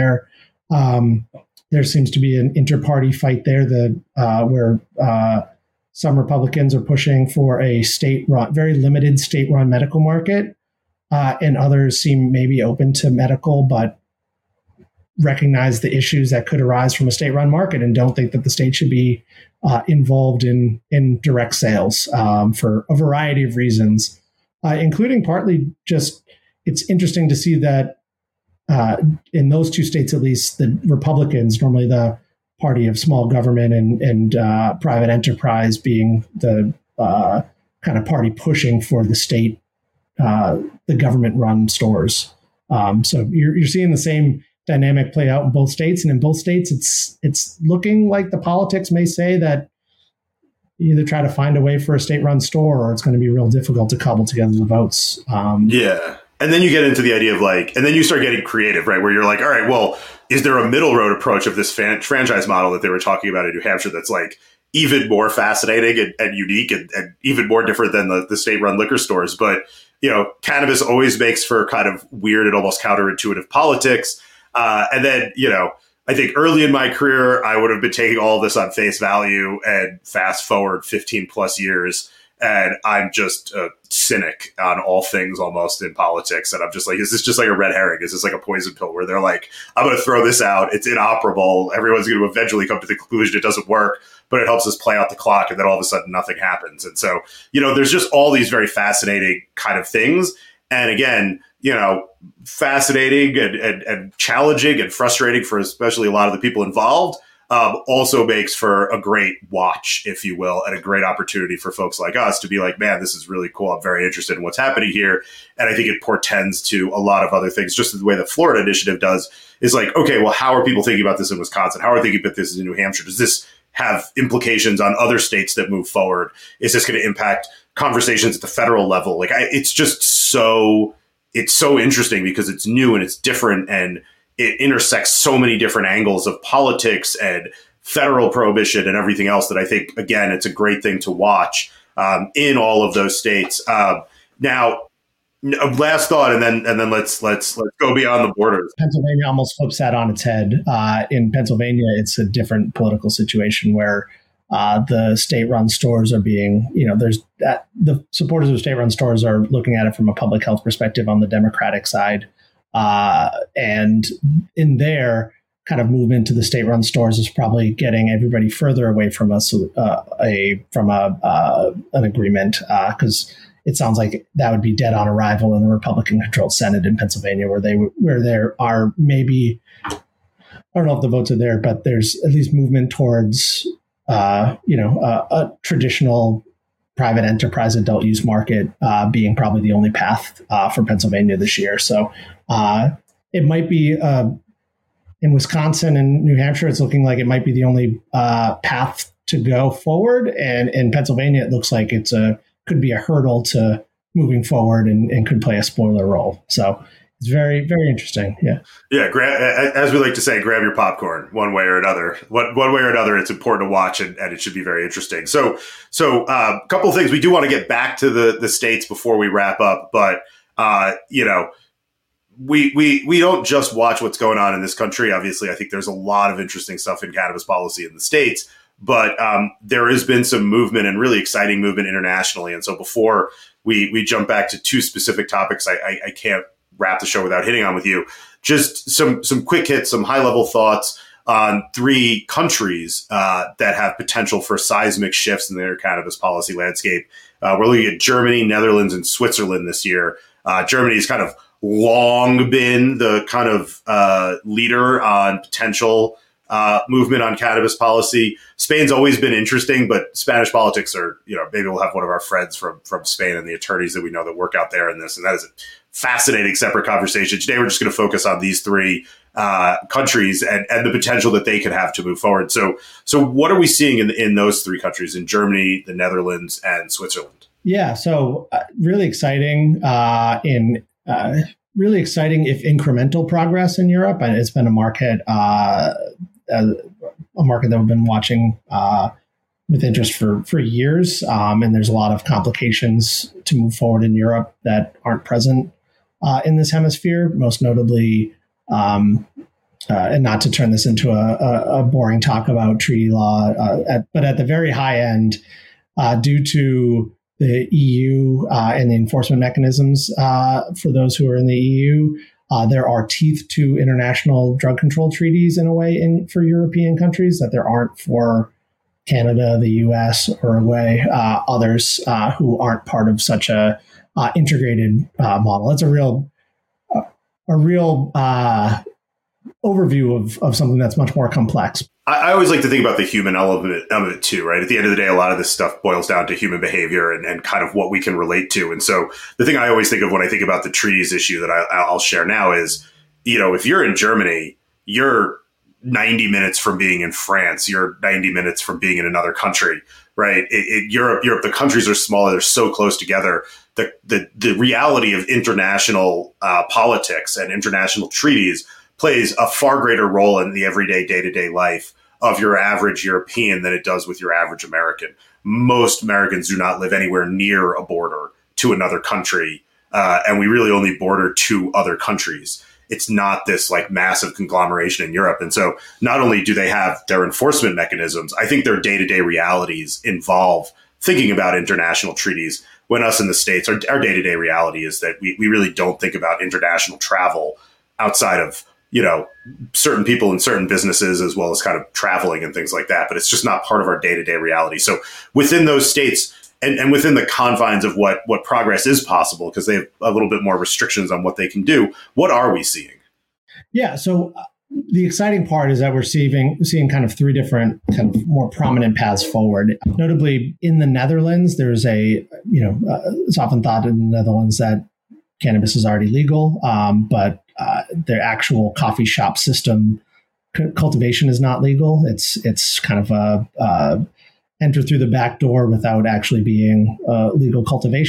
there seems to be an inter-party fight there where some Republicans are pushing for a very limited state-run medical market, and others seem maybe open to medical, but recognize the issues that could arise from a state-run market and don't think that the state should be involved in direct sales for a variety of reasons, including partly just it's interesting to see that in those two states, at least, the Republicans, normally the party of small government and private enterprise, being the kind of party pushing for the state, the government-run stores. So you're seeing the same dynamic play out in both states, and in both states, it's looking like the politics may say that you either try to find a way for a state-run store, or it's going to be real difficult to cobble together the votes. Yeah. And then you get into the idea of and then you start getting creative, right? Where you're like, all right, well, is there a middle road approach of this franchise model that they were talking about in New Hampshire that's even more fascinating and unique and even more different than the state-run liquor stores? But, cannabis always makes for kind of weird and almost counterintuitive politics. And then, I think early in my career, I would have been taking all this on face value, and fast forward 15 plus years, and I'm just a cynic on all things almost in politics. And I'm just is this just like a red herring? Is this like a poison pill where they're like, I'm going to throw this out. It's inoperable. Everyone's going to eventually come to the conclusion it doesn't work, but it helps us play out the clock. And then all of a sudden nothing happens. And so, there's just all these very fascinating kind of things. And again, fascinating and challenging and frustrating for especially a lot of the people involved. Also makes for a great watch, if you will, and a great opportunity for folks like us to be like, man, this is really cool. I'm very interested in what's happening here. And I think it portends to a lot of other things, just the way the Florida initiative does, is okay, well, how are people thinking about this in Wisconsin? How are they thinking about this in New Hampshire? Does this have implications on other states that move forward? Is this going to impact conversations at the federal level? It's just so it's so interesting because it's new and it's different and it intersects so many different angles of politics and federal prohibition and everything else that I think, again, it's a great thing to watch in all of those states. Now, last thought, and then let's go beyond the borders. Pennsylvania almost flips that on its head. In Pennsylvania, it's a different political situation where the state-run stores are being, the supporters of state-run stores are looking at it from a public health perspective on the Democratic side, and in their kind of movement to the state-run stores is probably getting everybody further away from an agreement because it sounds like that would be dead on arrival in the Republican-controlled Senate in Pennsylvania, where there are maybe, I don't know if the votes are there, but there's at least movement towards a traditional private enterprise adult use market being probably the only path for Pennsylvania this year. So it might be in Wisconsin and New Hampshire, it's looking like it might be the only path to go forward. And in Pennsylvania, it looks like could be a hurdle to moving forward and could play a spoiler role. So it's very, very interesting. Yeah. Yeah. As we like to say, grab your popcorn one way or another. One way or another, it's important to watch and it should be very interesting. So a couple of things. We do want to get back to the states before we wrap up, but we don't just watch what's going on in this country. Obviously, I think there's a lot of interesting stuff in cannabis policy in the states. But there has been some movement and really exciting movement internationally. And so before we jump back to two specific topics, I can't wrap the show without hitting on with you. Just some quick hits, some high level thoughts on three countries that have potential for seismic shifts in their cannabis policy landscape. We're looking at Germany, Netherlands, and Switzerland this year. Germany's kind of long been the kind of leader on potential movement on cannabis policy. Spain's always been interesting, but Spanish politics are, maybe we'll have one of our friends from Spain and the attorneys that we know that work out there in this. And that is a fascinating separate conversation. Today, we're just going to focus on these three countries and the potential that they could have to move forward. So what are we seeing in those three countries, in Germany, the Netherlands, and Switzerland? Yeah. So really exciting really exciting if incremental progress in Europe. And it's been a market that we've been watching with interest for years. And there's a lot of complications to move forward in Europe that aren't present in this hemisphere, most notably, and not to turn this into a boring talk about treaty law, but at the very high end, due to the EU and the enforcement mechanisms for those who are in the EU, there are teeth to international drug control treaties in a way for European countries that there aren't for Canada, the US, Uruguay, others who aren't part of such a integrated model. It's a real overview of something that's much more complex. I always like to think about the human element of it too, right? At the end of the day, a lot of this stuff boils down to human behavior and kind of what we can relate to. And so the thing I always think of when I think about the treaties issue that I'll share now is, if you're in Germany, you're 90 minutes from being in France, you're 90 minutes from being in another country, right? Europe, the countries are smaller. They're so close together. The reality of international politics and international treaties plays a far greater role in the everyday, day-to-day life of your average European than it does with your average American. Most Americans do not live anywhere near a border to another country, and we really only border to other countries. It's not this like massive conglomeration in Europe. And so not only do they have their enforcement mechanisms, I think their day-to-day realities involve thinking about international treaties. When us in the States, our day-to-day reality is that we really don't think about international travel outside of certain people in certain businesses, as well as kind of traveling and things like that. But it's just not part of our day-to-day reality. So within those states and within the confines of what progress is possible, because they have a little bit more restrictions on what they can do, what are we seeing? Yeah. So the exciting part is that we're seeing kind of three different kind of more prominent paths forward. Notably in the Netherlands, there's it's often thought in the Netherlands that cannabis is already legal, but their actual coffee shop system cultivation is not legal. It's kind of enter through the back door without actually being legal cultivation.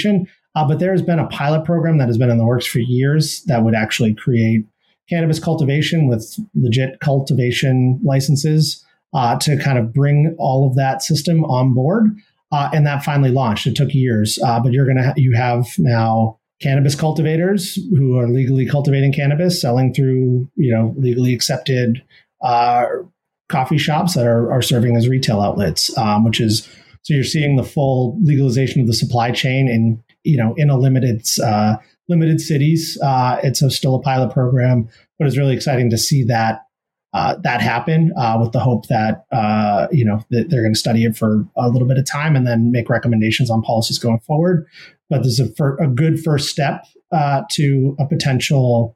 But there's been a pilot program that has been in the works for years that would actually create cannabis cultivation with legit cultivation licenses to kind of bring all of that system on board. And that finally launched. It took years, but you have now cannabis cultivators who are legally cultivating cannabis, selling through legally accepted coffee shops that are serving as retail outlets, so you're seeing the full legalization of the supply chain in a limited cities. It's still a pilot program, but it's really exciting to see that happen with the hope that that they're going to study it for a little bit of time and then make recommendations on policies going forward. But this is a good first step to a potential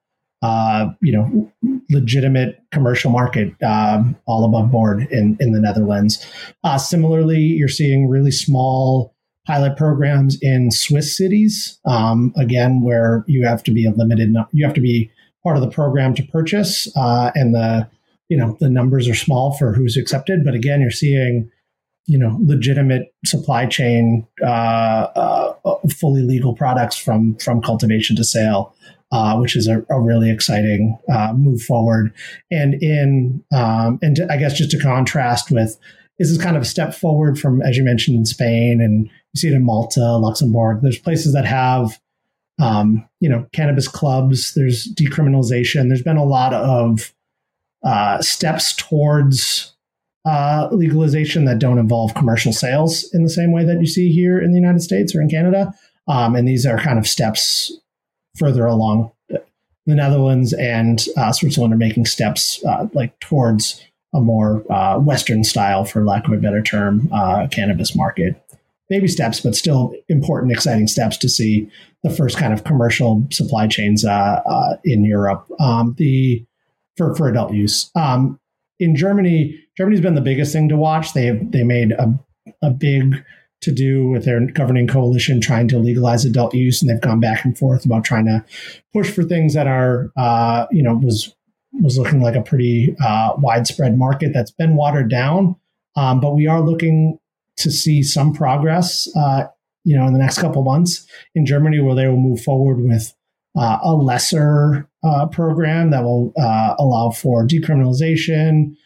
legitimate commercial market all above board in the Netherlands. Similarly, you're seeing really small pilot programs in Swiss cities, again, where you have to be you have to be part of the program to purchase, and the numbers are small for who's accepted. But again, you're seeing legitimate supply chain, fully legal products from cultivation to sale, which is a really exciting move forward. And I guess just to contrast with, this is kind of a step forward from, as you mentioned, in Spain, and you see it in Malta, Luxembourg. There's places that have cannabis clubs. There's decriminalization. There's been a lot of steps towards legalization that don't involve commercial sales in the same way that you see here in the United States or in Canada. And these are kind of steps further along. The Netherlands and Switzerland are making steps towards a more Western style, for lack of a better term, cannabis market. Baby steps, but still important, exciting steps to see the first kind of commercial supply chains in Europe for adult use. In Germany's been the biggest thing to watch. They made a big to do with their governing coalition trying to legalize adult use, and they've gone back and forth about trying to push for things that are was looking like a pretty widespread market that's been watered down. But we are looking to see some progress, in the next couple of months in Germany, where they will move forward with a lesser program that will allow for decriminalization,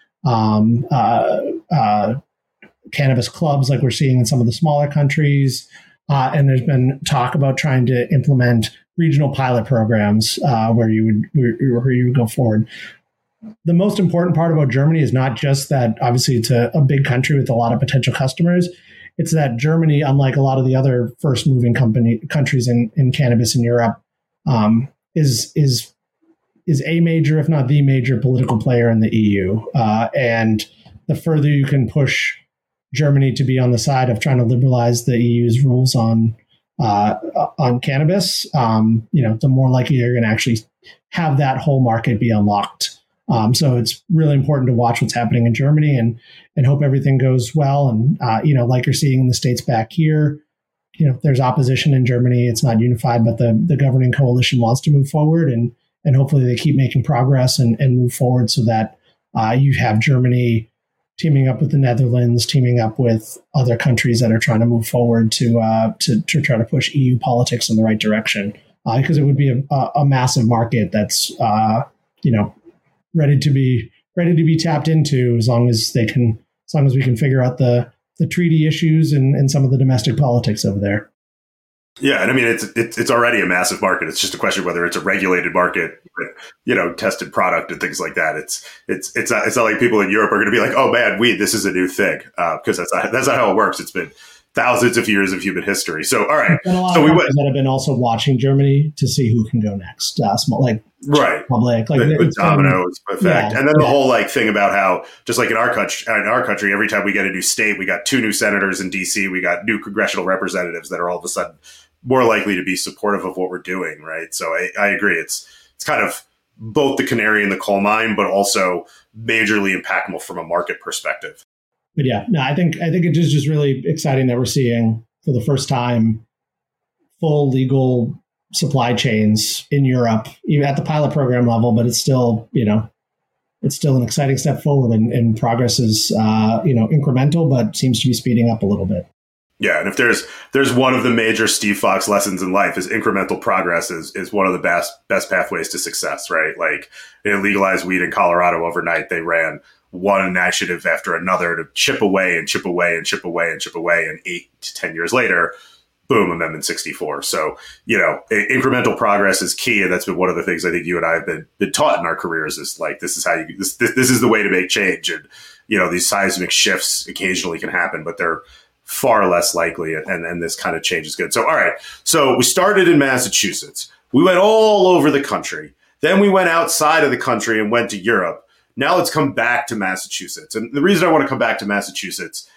cannabis clubs like we're seeing in some of the smaller countries. And there's been talk about trying to implement regional pilot programs where you would go forward. The most important part about Germany is not just that, obviously, it's a big country with a lot of potential customers. It's that Germany, unlike a lot of the other first moving countries in cannabis in Europe, is a major, if not the major, political player in the EU. And the further you can push Germany to be on the side of trying to liberalize the EU's rules on cannabis, the more likely you're going to actually have that whole market be unlocked. So it's really important to watch what's happening in Germany and hope everything goes well. And, like you're seeing in the States back here, there's opposition in Germany. It's not unified, but the governing coalition wants to move forward, and hopefully they keep making progress and move forward so that you have Germany teaming up with the Netherlands, teaming up with other countries that are trying to move forward to try to push EU politics in the right direction. Because it would be a massive market that's ready to be tapped into as long as we can figure out the treaty issues and some of the domestic politics over there. Yeah, and I mean it's already a massive market. It's just a question of whether it's a regulated market with tested product and things like that. It's not like people in Europe are going to be like, oh man, this is a new thing, because that's not how it works. It's been thousands of years of human history. So all right, so we that have been also watching Germany to see who can go next. Right, Republic, with dominoes effect, and then the whole thing about how just like in our country, every time we get a new state, we got 2 new senators in DC, we got new congressional representatives that are all of a sudden more likely to be supportive of what we're doing. Right, so I agree. It's kind of both the canary in the coal mine, but also majorly impactful from a market perspective. But yeah, no, I think it is just really exciting that we're seeing for the first time full legal supply chains in Europe, even at the pilot program level. But it's still an exciting step forward, and progress is incremental, but seems to be speeding up a little bit. Yeah, and if there's one of the major Steve Fox lessons in life is incremental progress is one of the best pathways to success, right? Like they legalized weed in Colorado overnight. They ran one initiative after another to chip away and chip away and chip away and chip away. And 8 to 10 years later, boom, Amendment 64. So, incremental progress is key. And that's been one of the things I think you and I have been taught in our careers is like, this is how this is the way to make change. And, these seismic shifts occasionally can happen, but they're far less likely. And this kind of change is good. So, all right. So we started in Massachusetts. We went all over the country. Then we went outside of the country and went to Europe. Now let's come back to Massachusetts. And the reason I want to come back to Massachusetts,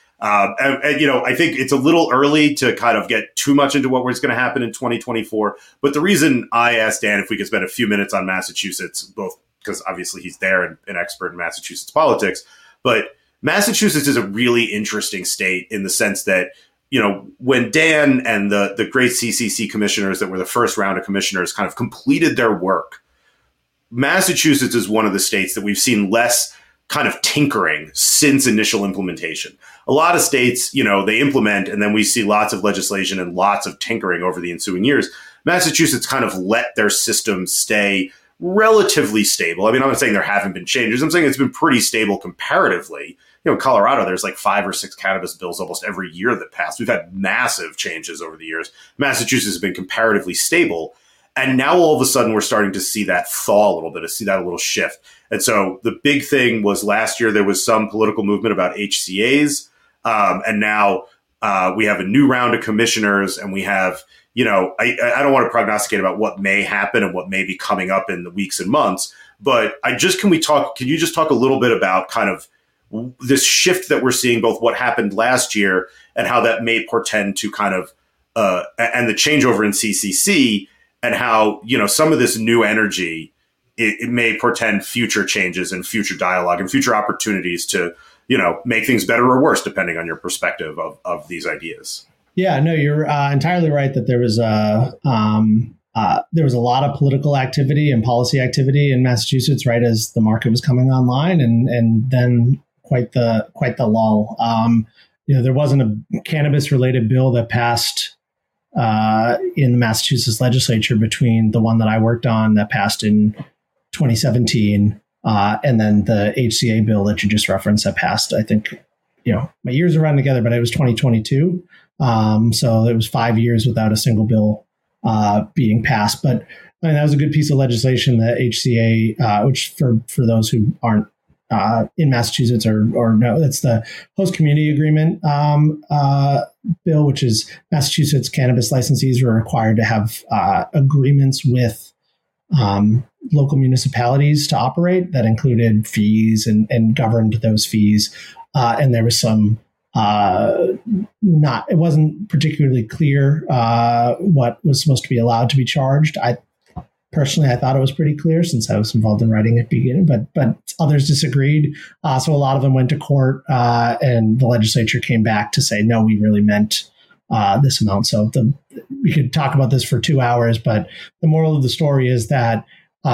I think it's a little early to kind of get too much into what was going to happen in 2024. But the reason I asked Dan if we could spend a few minutes on Massachusetts, both because obviously he's there and an expert in Massachusetts politics, but Massachusetts is a really interesting state in the sense that, when Dan and the great CCC commissioners that were the first round of commissioners kind of completed their work, Massachusetts is one of the states that we've seen less kind of tinkering since initial implementation. A lot of states, they implement and then we see lots of legislation and lots of tinkering over the ensuing years. Massachusetts kind of let their system stay relatively stable. I mean, I'm not saying there haven't been changes. I'm saying it's been pretty stable comparatively. In Colorado, there's like 5 or 6 cannabis bills almost every year that pass. We've had massive changes over the years. Massachusetts has been comparatively stable. And now all of a sudden we're starting to see that thaw a little bit, to see that a little shift. And so the big thing was last year there was some political movement about HCAs. And now we have a new round of commissioners and we have, I don't want to prognosticate about what may happen and what may be coming up in the weeks and months. But can you just talk a little bit about kind of this shift that we're seeing, both what happened last year and how that may portend to kind of, and the changeover in CCC and how, some of this new energy, it may portend future changes and future dialogue and future opportunities to, make things better or worse, depending on your perspective of these ideas. Yeah, no, you're entirely right that there was a lot of political activity and policy activity in Massachusetts right as the market was coming online, and then quite the lull. There wasn't a cannabis related bill that passed in the Massachusetts legislature between the one that I worked on that passed in 2017 and then the HCA bill that you just referenced that passed. I think my years are running together, but it was 2022. So it was 5 years without a single bill being passed. But I mean, that was a good piece of legislation, the HCA, which for those who aren't in Massachusetts or no, that's the host community agreement bill, which is Massachusetts cannabis licensees were required to have agreements with local municipalities to operate that included fees and governed those fees. And there was some it wasn't particularly clear what was supposed to be allowed to be charged. Personally, I thought it was pretty clear since I was involved in writing at the beginning, but others disagreed. So a lot of them went to court and the legislature came back to say, no, we really meant this amount. So we could talk about this for 2 hours, but the moral of the story is that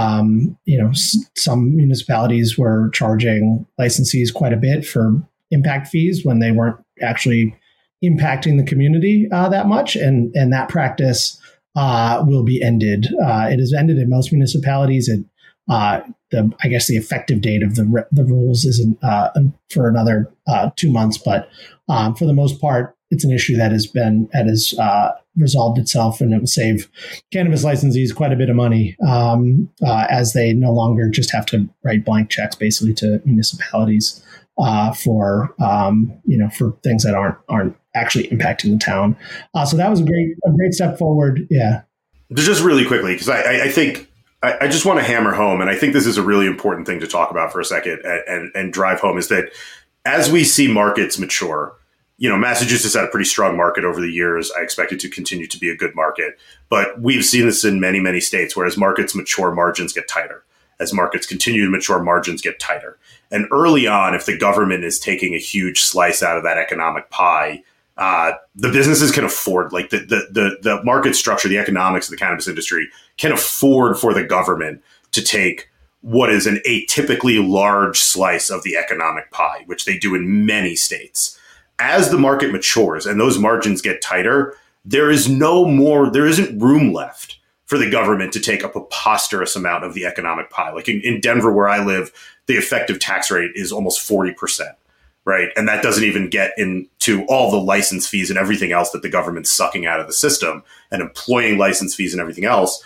some municipalities were charging licensees quite a bit for impact fees when they weren't actually impacting the community that much. And that practice will be ended. It is ended in most municipalities. I guess the effective date of the rules isn't for another 2 months, but for the most part, it's an issue that has resolved itself, and it will save cannabis licensees quite a bit of money as they no longer just have to write blank checks basically to municipalities for things that aren't actually impacting the town. So that was a great step forward. Yeah. Just really quickly, because I think I just want to hammer home, and I think this is a really important thing to talk about for a second and drive home, is that as we see markets mature, Massachusetts had a pretty strong market over the years. I expect it to continue to be a good market, but we've seen this in many, many states where as markets mature, margins get tighter. As markets continue to mature, margins get tighter. And early on, if the government is taking a huge slice out of that economic pie, the businesses can afford, like the market structure, the economics of the cannabis industry can afford for the government to take what is an atypically large slice of the economic pie, which they do in many states. as the market matures and those margins get tighter, there isn't room left for the government to take a preposterous amount of the economic pie. Like in Denver, where I live, the effective tax rate is almost 40%, right? And that doesn't even get into all the license fees and everything else that the government's sucking out of the system and employing license fees and everything else.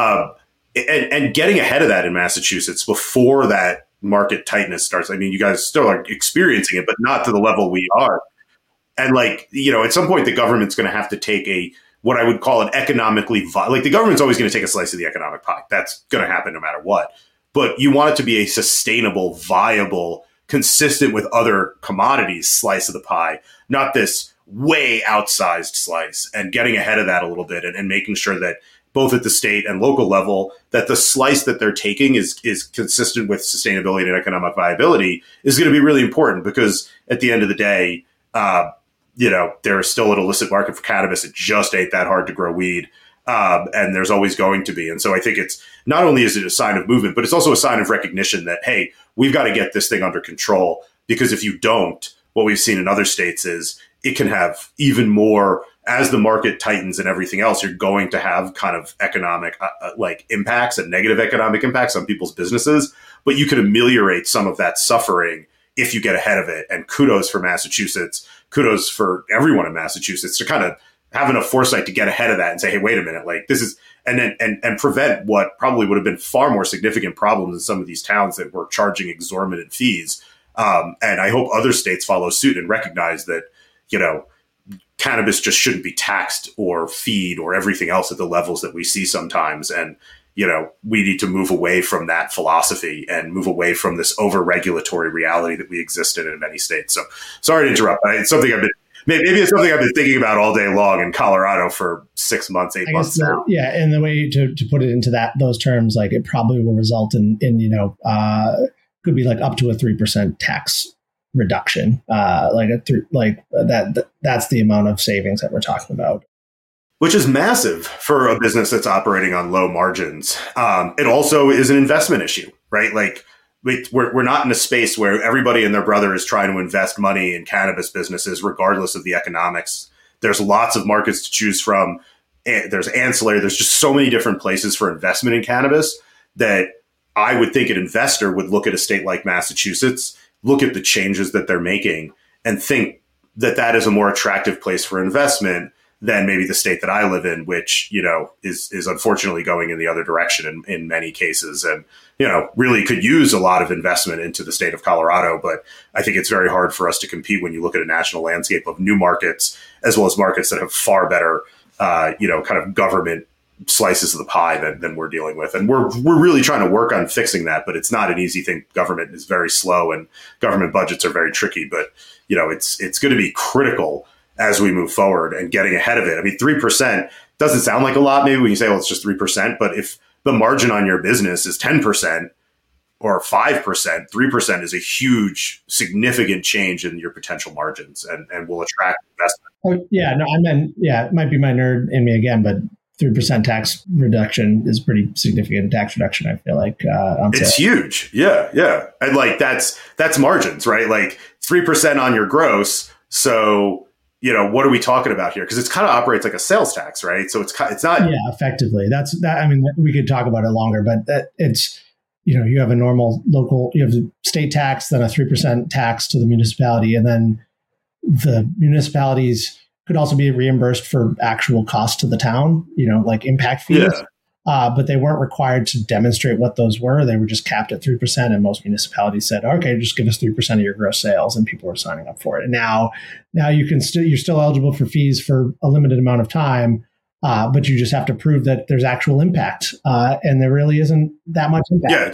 And getting ahead of that in Massachusetts before that market tightness starts. I mean, you guys still are experiencing it, but not to the level we are. And at some point, the government's going to have to take what I would call an economically, the government's always going to take a slice of the economic pie. That's going to happen no matter what. But you want it to be a sustainable, viable, consistent with other commodities slice of the pie, not this way outsized slice, and getting ahead of that a little bit and making sure that both at the state and local level, that the slice that they're taking is consistent with sustainability and economic viability is going to be really important, because at the end of the day, there is still an illicit market for cannabis. It just ain't that hard to grow weed. And there's always going to be. And so I think it's not only is it a sign of movement, but it's also a sign of recognition that, hey, we've got to get this thing under control, because if you don't, what we've seen in other states is it can have even more, as the market tightens and everything else, you're going to have kind of economic impacts and negative economic impacts on people's businesses. But you can ameliorate some of that suffering if you get ahead of it. And kudos for Massachusetts. Kudos for everyone in Massachusetts to kind of have enough foresight to get ahead of that and say, hey, wait a minute, this is, and prevent what probably would have been far more significant problems in some of these towns that were charging exorbitant fees. And I hope other states follow suit and recognize that, cannabis just shouldn't be taxed or feed or everything else at the levels that we see sometimes. And, we need to move away from that philosophy and move away from this over-regulatory reality that we exist in many states. So sorry to interrupt. It's something maybe it's something I've been thinking about all day long in Colorado for 6 months, 8 months now. Yeah. And the way to put it into those terms, it probably will result in could be up to a 3% tax reduction. That's the amount of savings that we're talking about. Which is massive for a business that's operating on low margins. It also is an investment issue, right? We're not in a space where everybody and their brother is trying to invest money in cannabis businesses, regardless of the economics. There's lots of markets to choose from. There's ancillary. There's just so many different places for investment in cannabis that I would think an investor would look at a state like Massachusetts, look at the changes that they're making, and think that is a more attractive place for investment than maybe the state that I live in, which, is unfortunately going in the other direction in many cases, and, really could use a lot of investment into the state of Colorado. But I think it's very hard for us to compete when you look at a national landscape of new markets, as well as markets that have far better, kind of government slices of the pie than we're dealing with. And we're really trying to work on fixing that, but it's not an easy thing. Government is very slow and government budgets are very tricky, but, it's going to be critical as we move forward and getting ahead of it. I mean, 3% doesn't sound like a lot maybe when you say, well, it's just 3%, but if the margin on your business is 10% or 5%, 3% is a huge, significant change in your potential margins and will attract investment. Oh, yeah, no, it might be my nerd in me again, but 3% tax reduction is pretty significant tax reduction, I feel like. It's huge. Yeah. And that's margins, right? 3% on your gross. So, what are we talking about here? Because it's kind of operates like a sales tax, right? So it's not. Yeah, effectively. That's that. I mean, we could talk about it longer, but it's, you have a normal local, you have the state tax, then a 3% tax to the municipality. And then the municipalities could also be reimbursed for actual costs to the town, like impact fees. Yeah. But they weren't required to demonstrate what those were. They were just capped at 3%. And most municipalities said, okay, just give us 3% of your gross sales. And people were signing up for it. And now you're still eligible for fees for a limited amount of time. But you just have to prove that there's actual impact. And there really isn't that much impact. Yeah,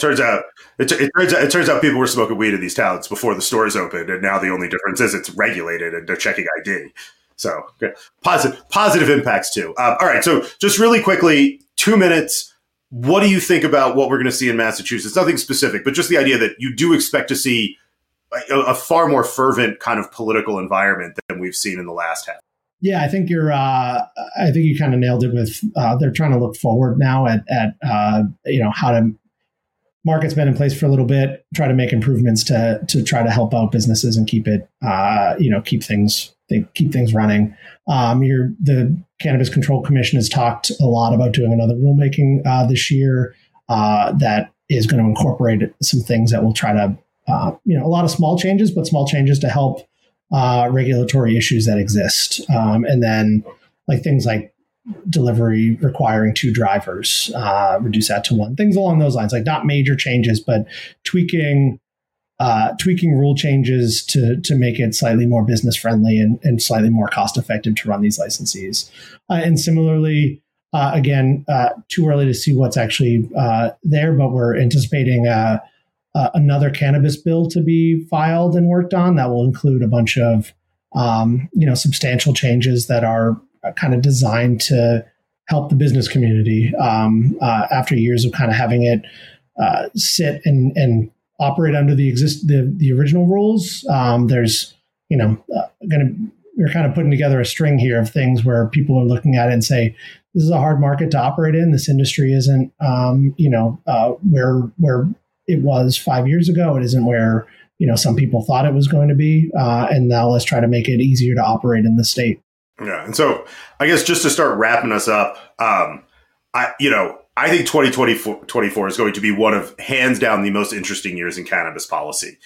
it turns out people were smoking weed in these towns before the stores opened. And now the only difference is it's regulated and they're checking ID. So good. Positive impacts too. All right. So just really quickly, 2 minutes. What do you think about what we're going to see in Massachusetts? Nothing specific, but just the idea that you do expect to see a far more fervent kind of political environment than we've seen in the last half. Yeah, I think I think you kind of nailed it with, they're trying to look forward now at how to market's been in place for a little bit, try to make improvements to try to help out businesses and keep it, keep things running. The Cannabis Control Commission has talked a lot about doing another rulemaking this year that is going to incorporate some things that will try to, a lot of small changes, but small changes to help regulatory issues that exist. And then like things like delivery requiring 2 drivers, reduce that to 1, things along those lines, like not major changes, but tweaking rule changes to make it slightly more business friendly and slightly more cost effective to run these licensees. And similarly, again, too early to see what's actually there, but we're anticipating another cannabis bill to be filed and worked on that will include a bunch of substantial changes that are kind of designed to help the business community after years of kind of having it sit and operate under the original rules. We're kind of putting together a string here of things where people are looking at it and say, this is a hard market to operate in. This industry isn't, where it was 5 years ago. It isn't where, some people thought it was going to be. And now let's try to make it easier to operate in the state. Yeah. And so I guess just to start wrapping us up, I think 2024 is going to be one of hands down the most interesting years in cannabis policy.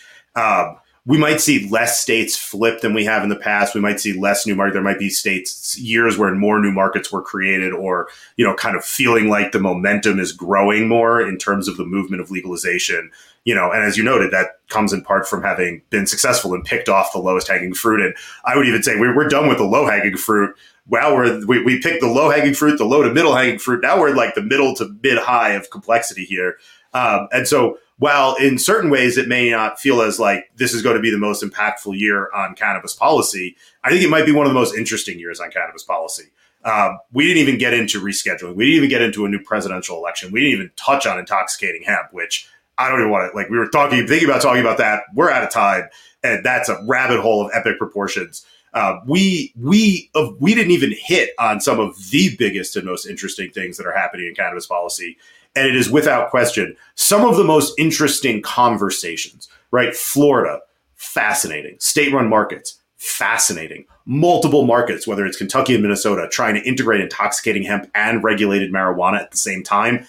We might see less states flip than we have in the past. We might see less new markets. There might be years where more new markets were created or, kind of feeling like the momentum is growing more in terms of the movement of legalization. And as you noted, that comes in part from having been successful and picked off the lowest hanging fruit. And I would even say we're done with the low hanging fruit. Wow, we picked the low hanging fruit, the low to middle hanging fruit. Now we're like the middle to mid high of complexity here. And so while in certain ways it may not feel as like this is going to be the most impactful year on cannabis policy, I think it might be one of the most interesting years on cannabis policy. We didn't even get into rescheduling. We didn't even get into a new presidential election. We didn't even touch on intoxicating hemp, which I don't even want to, we were thinking about talking about that. We're out of time. And that's a rabbit hole of epic proportions. We didn't even hit on some of the biggest and most interesting things that are happening in cannabis policy. And it is without question some of the most interesting conversations, right? Florida, fascinating. State-run markets, fascinating. Multiple markets, whether it's Kentucky and Minnesota, trying to integrate intoxicating hemp and regulated marijuana at the same time.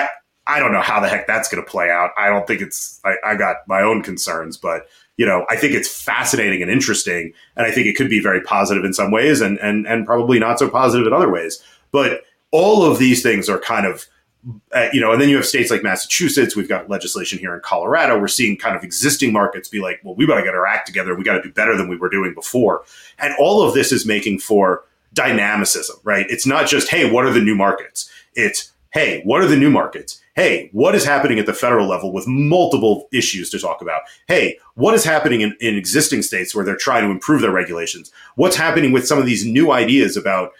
I don't know how the heck that's going to play out. I don't think I got my own concerns, but I think it's fascinating and interesting. And I think it could be very positive in some ways and probably not so positive in other ways. But all of these things are kind of, and then you have states like Massachusetts. We've got legislation here in Colorado. We're seeing kind of existing markets be like, well, we got to get our act together. We got to do better than we were doing before. And all of this is making for dynamicism, right? It's not just, hey, what are the new markets? It's, hey, what are the new markets? Hey, what is happening at the federal level with multiple issues to talk about? Hey, what is happening in existing states where they're trying to improve their regulations? What's happening with some of these new ideas about,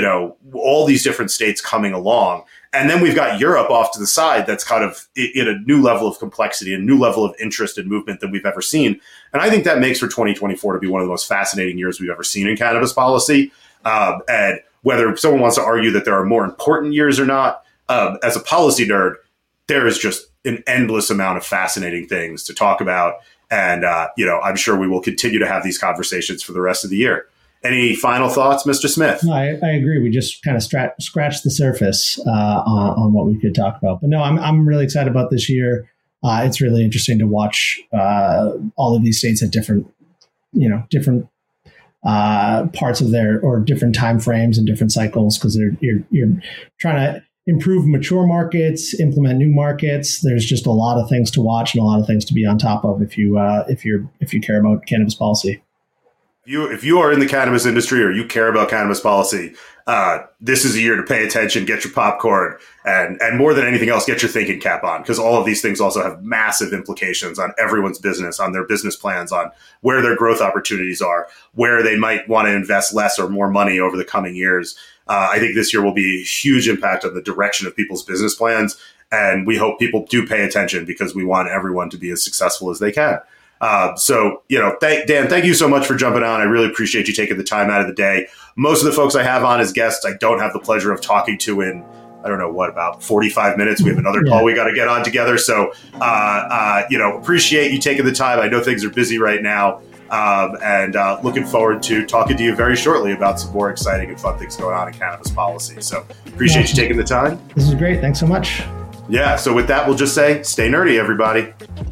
all these different states coming along? And then we've got Europe off to the side that's kind of in a new level of complexity, a new level of interest and movement than we've ever seen. And I think that makes for 2024 to be one of the most fascinating years we've ever seen in cannabis policy. And whether someone wants to argue that there are more important years or not, as a policy nerd, there is just an endless amount of fascinating things to talk about. And, I'm sure we will continue to have these conversations for the rest of the year. Any final thoughts, Mr. Smith? No, I agree. We just kind of scratched the surface on what we could talk about. But no, I'm really excited about this year. It's really interesting to watch all of these states at different parts of their or different time frames and different cycles because you're trying to improve mature markets, implement new markets. There's just a lot of things to watch and a lot of things to be on top of if you care about cannabis policy. If you are in the cannabis industry or you care about cannabis policy, this is a year to pay attention, get your popcorn, and more than anything else, get your thinking cap on, because all of these things also have massive implications on everyone's business, on their business plans, on where their growth opportunities are, where they might want to invest less or more money over the coming years. I think this year will be a huge impact on the direction of people's business plans, and we hope people do pay attention because we want everyone to be as successful as they can. Dan, thank you so much for jumping on. I really appreciate you taking the time out of the day. Most of the folks I have on as guests, I don't have the pleasure of talking to in I don't know what, about 45 minutes. We have another call we got to get on together. So, appreciate you taking the time. I know things are busy right now. And looking forward to talking to you very shortly about some more exciting and fun things going on in cannabis policy. So appreciate you taking the time. This is great. Thanks so much. Yeah. So with that, we'll just say, stay nerdy, everybody.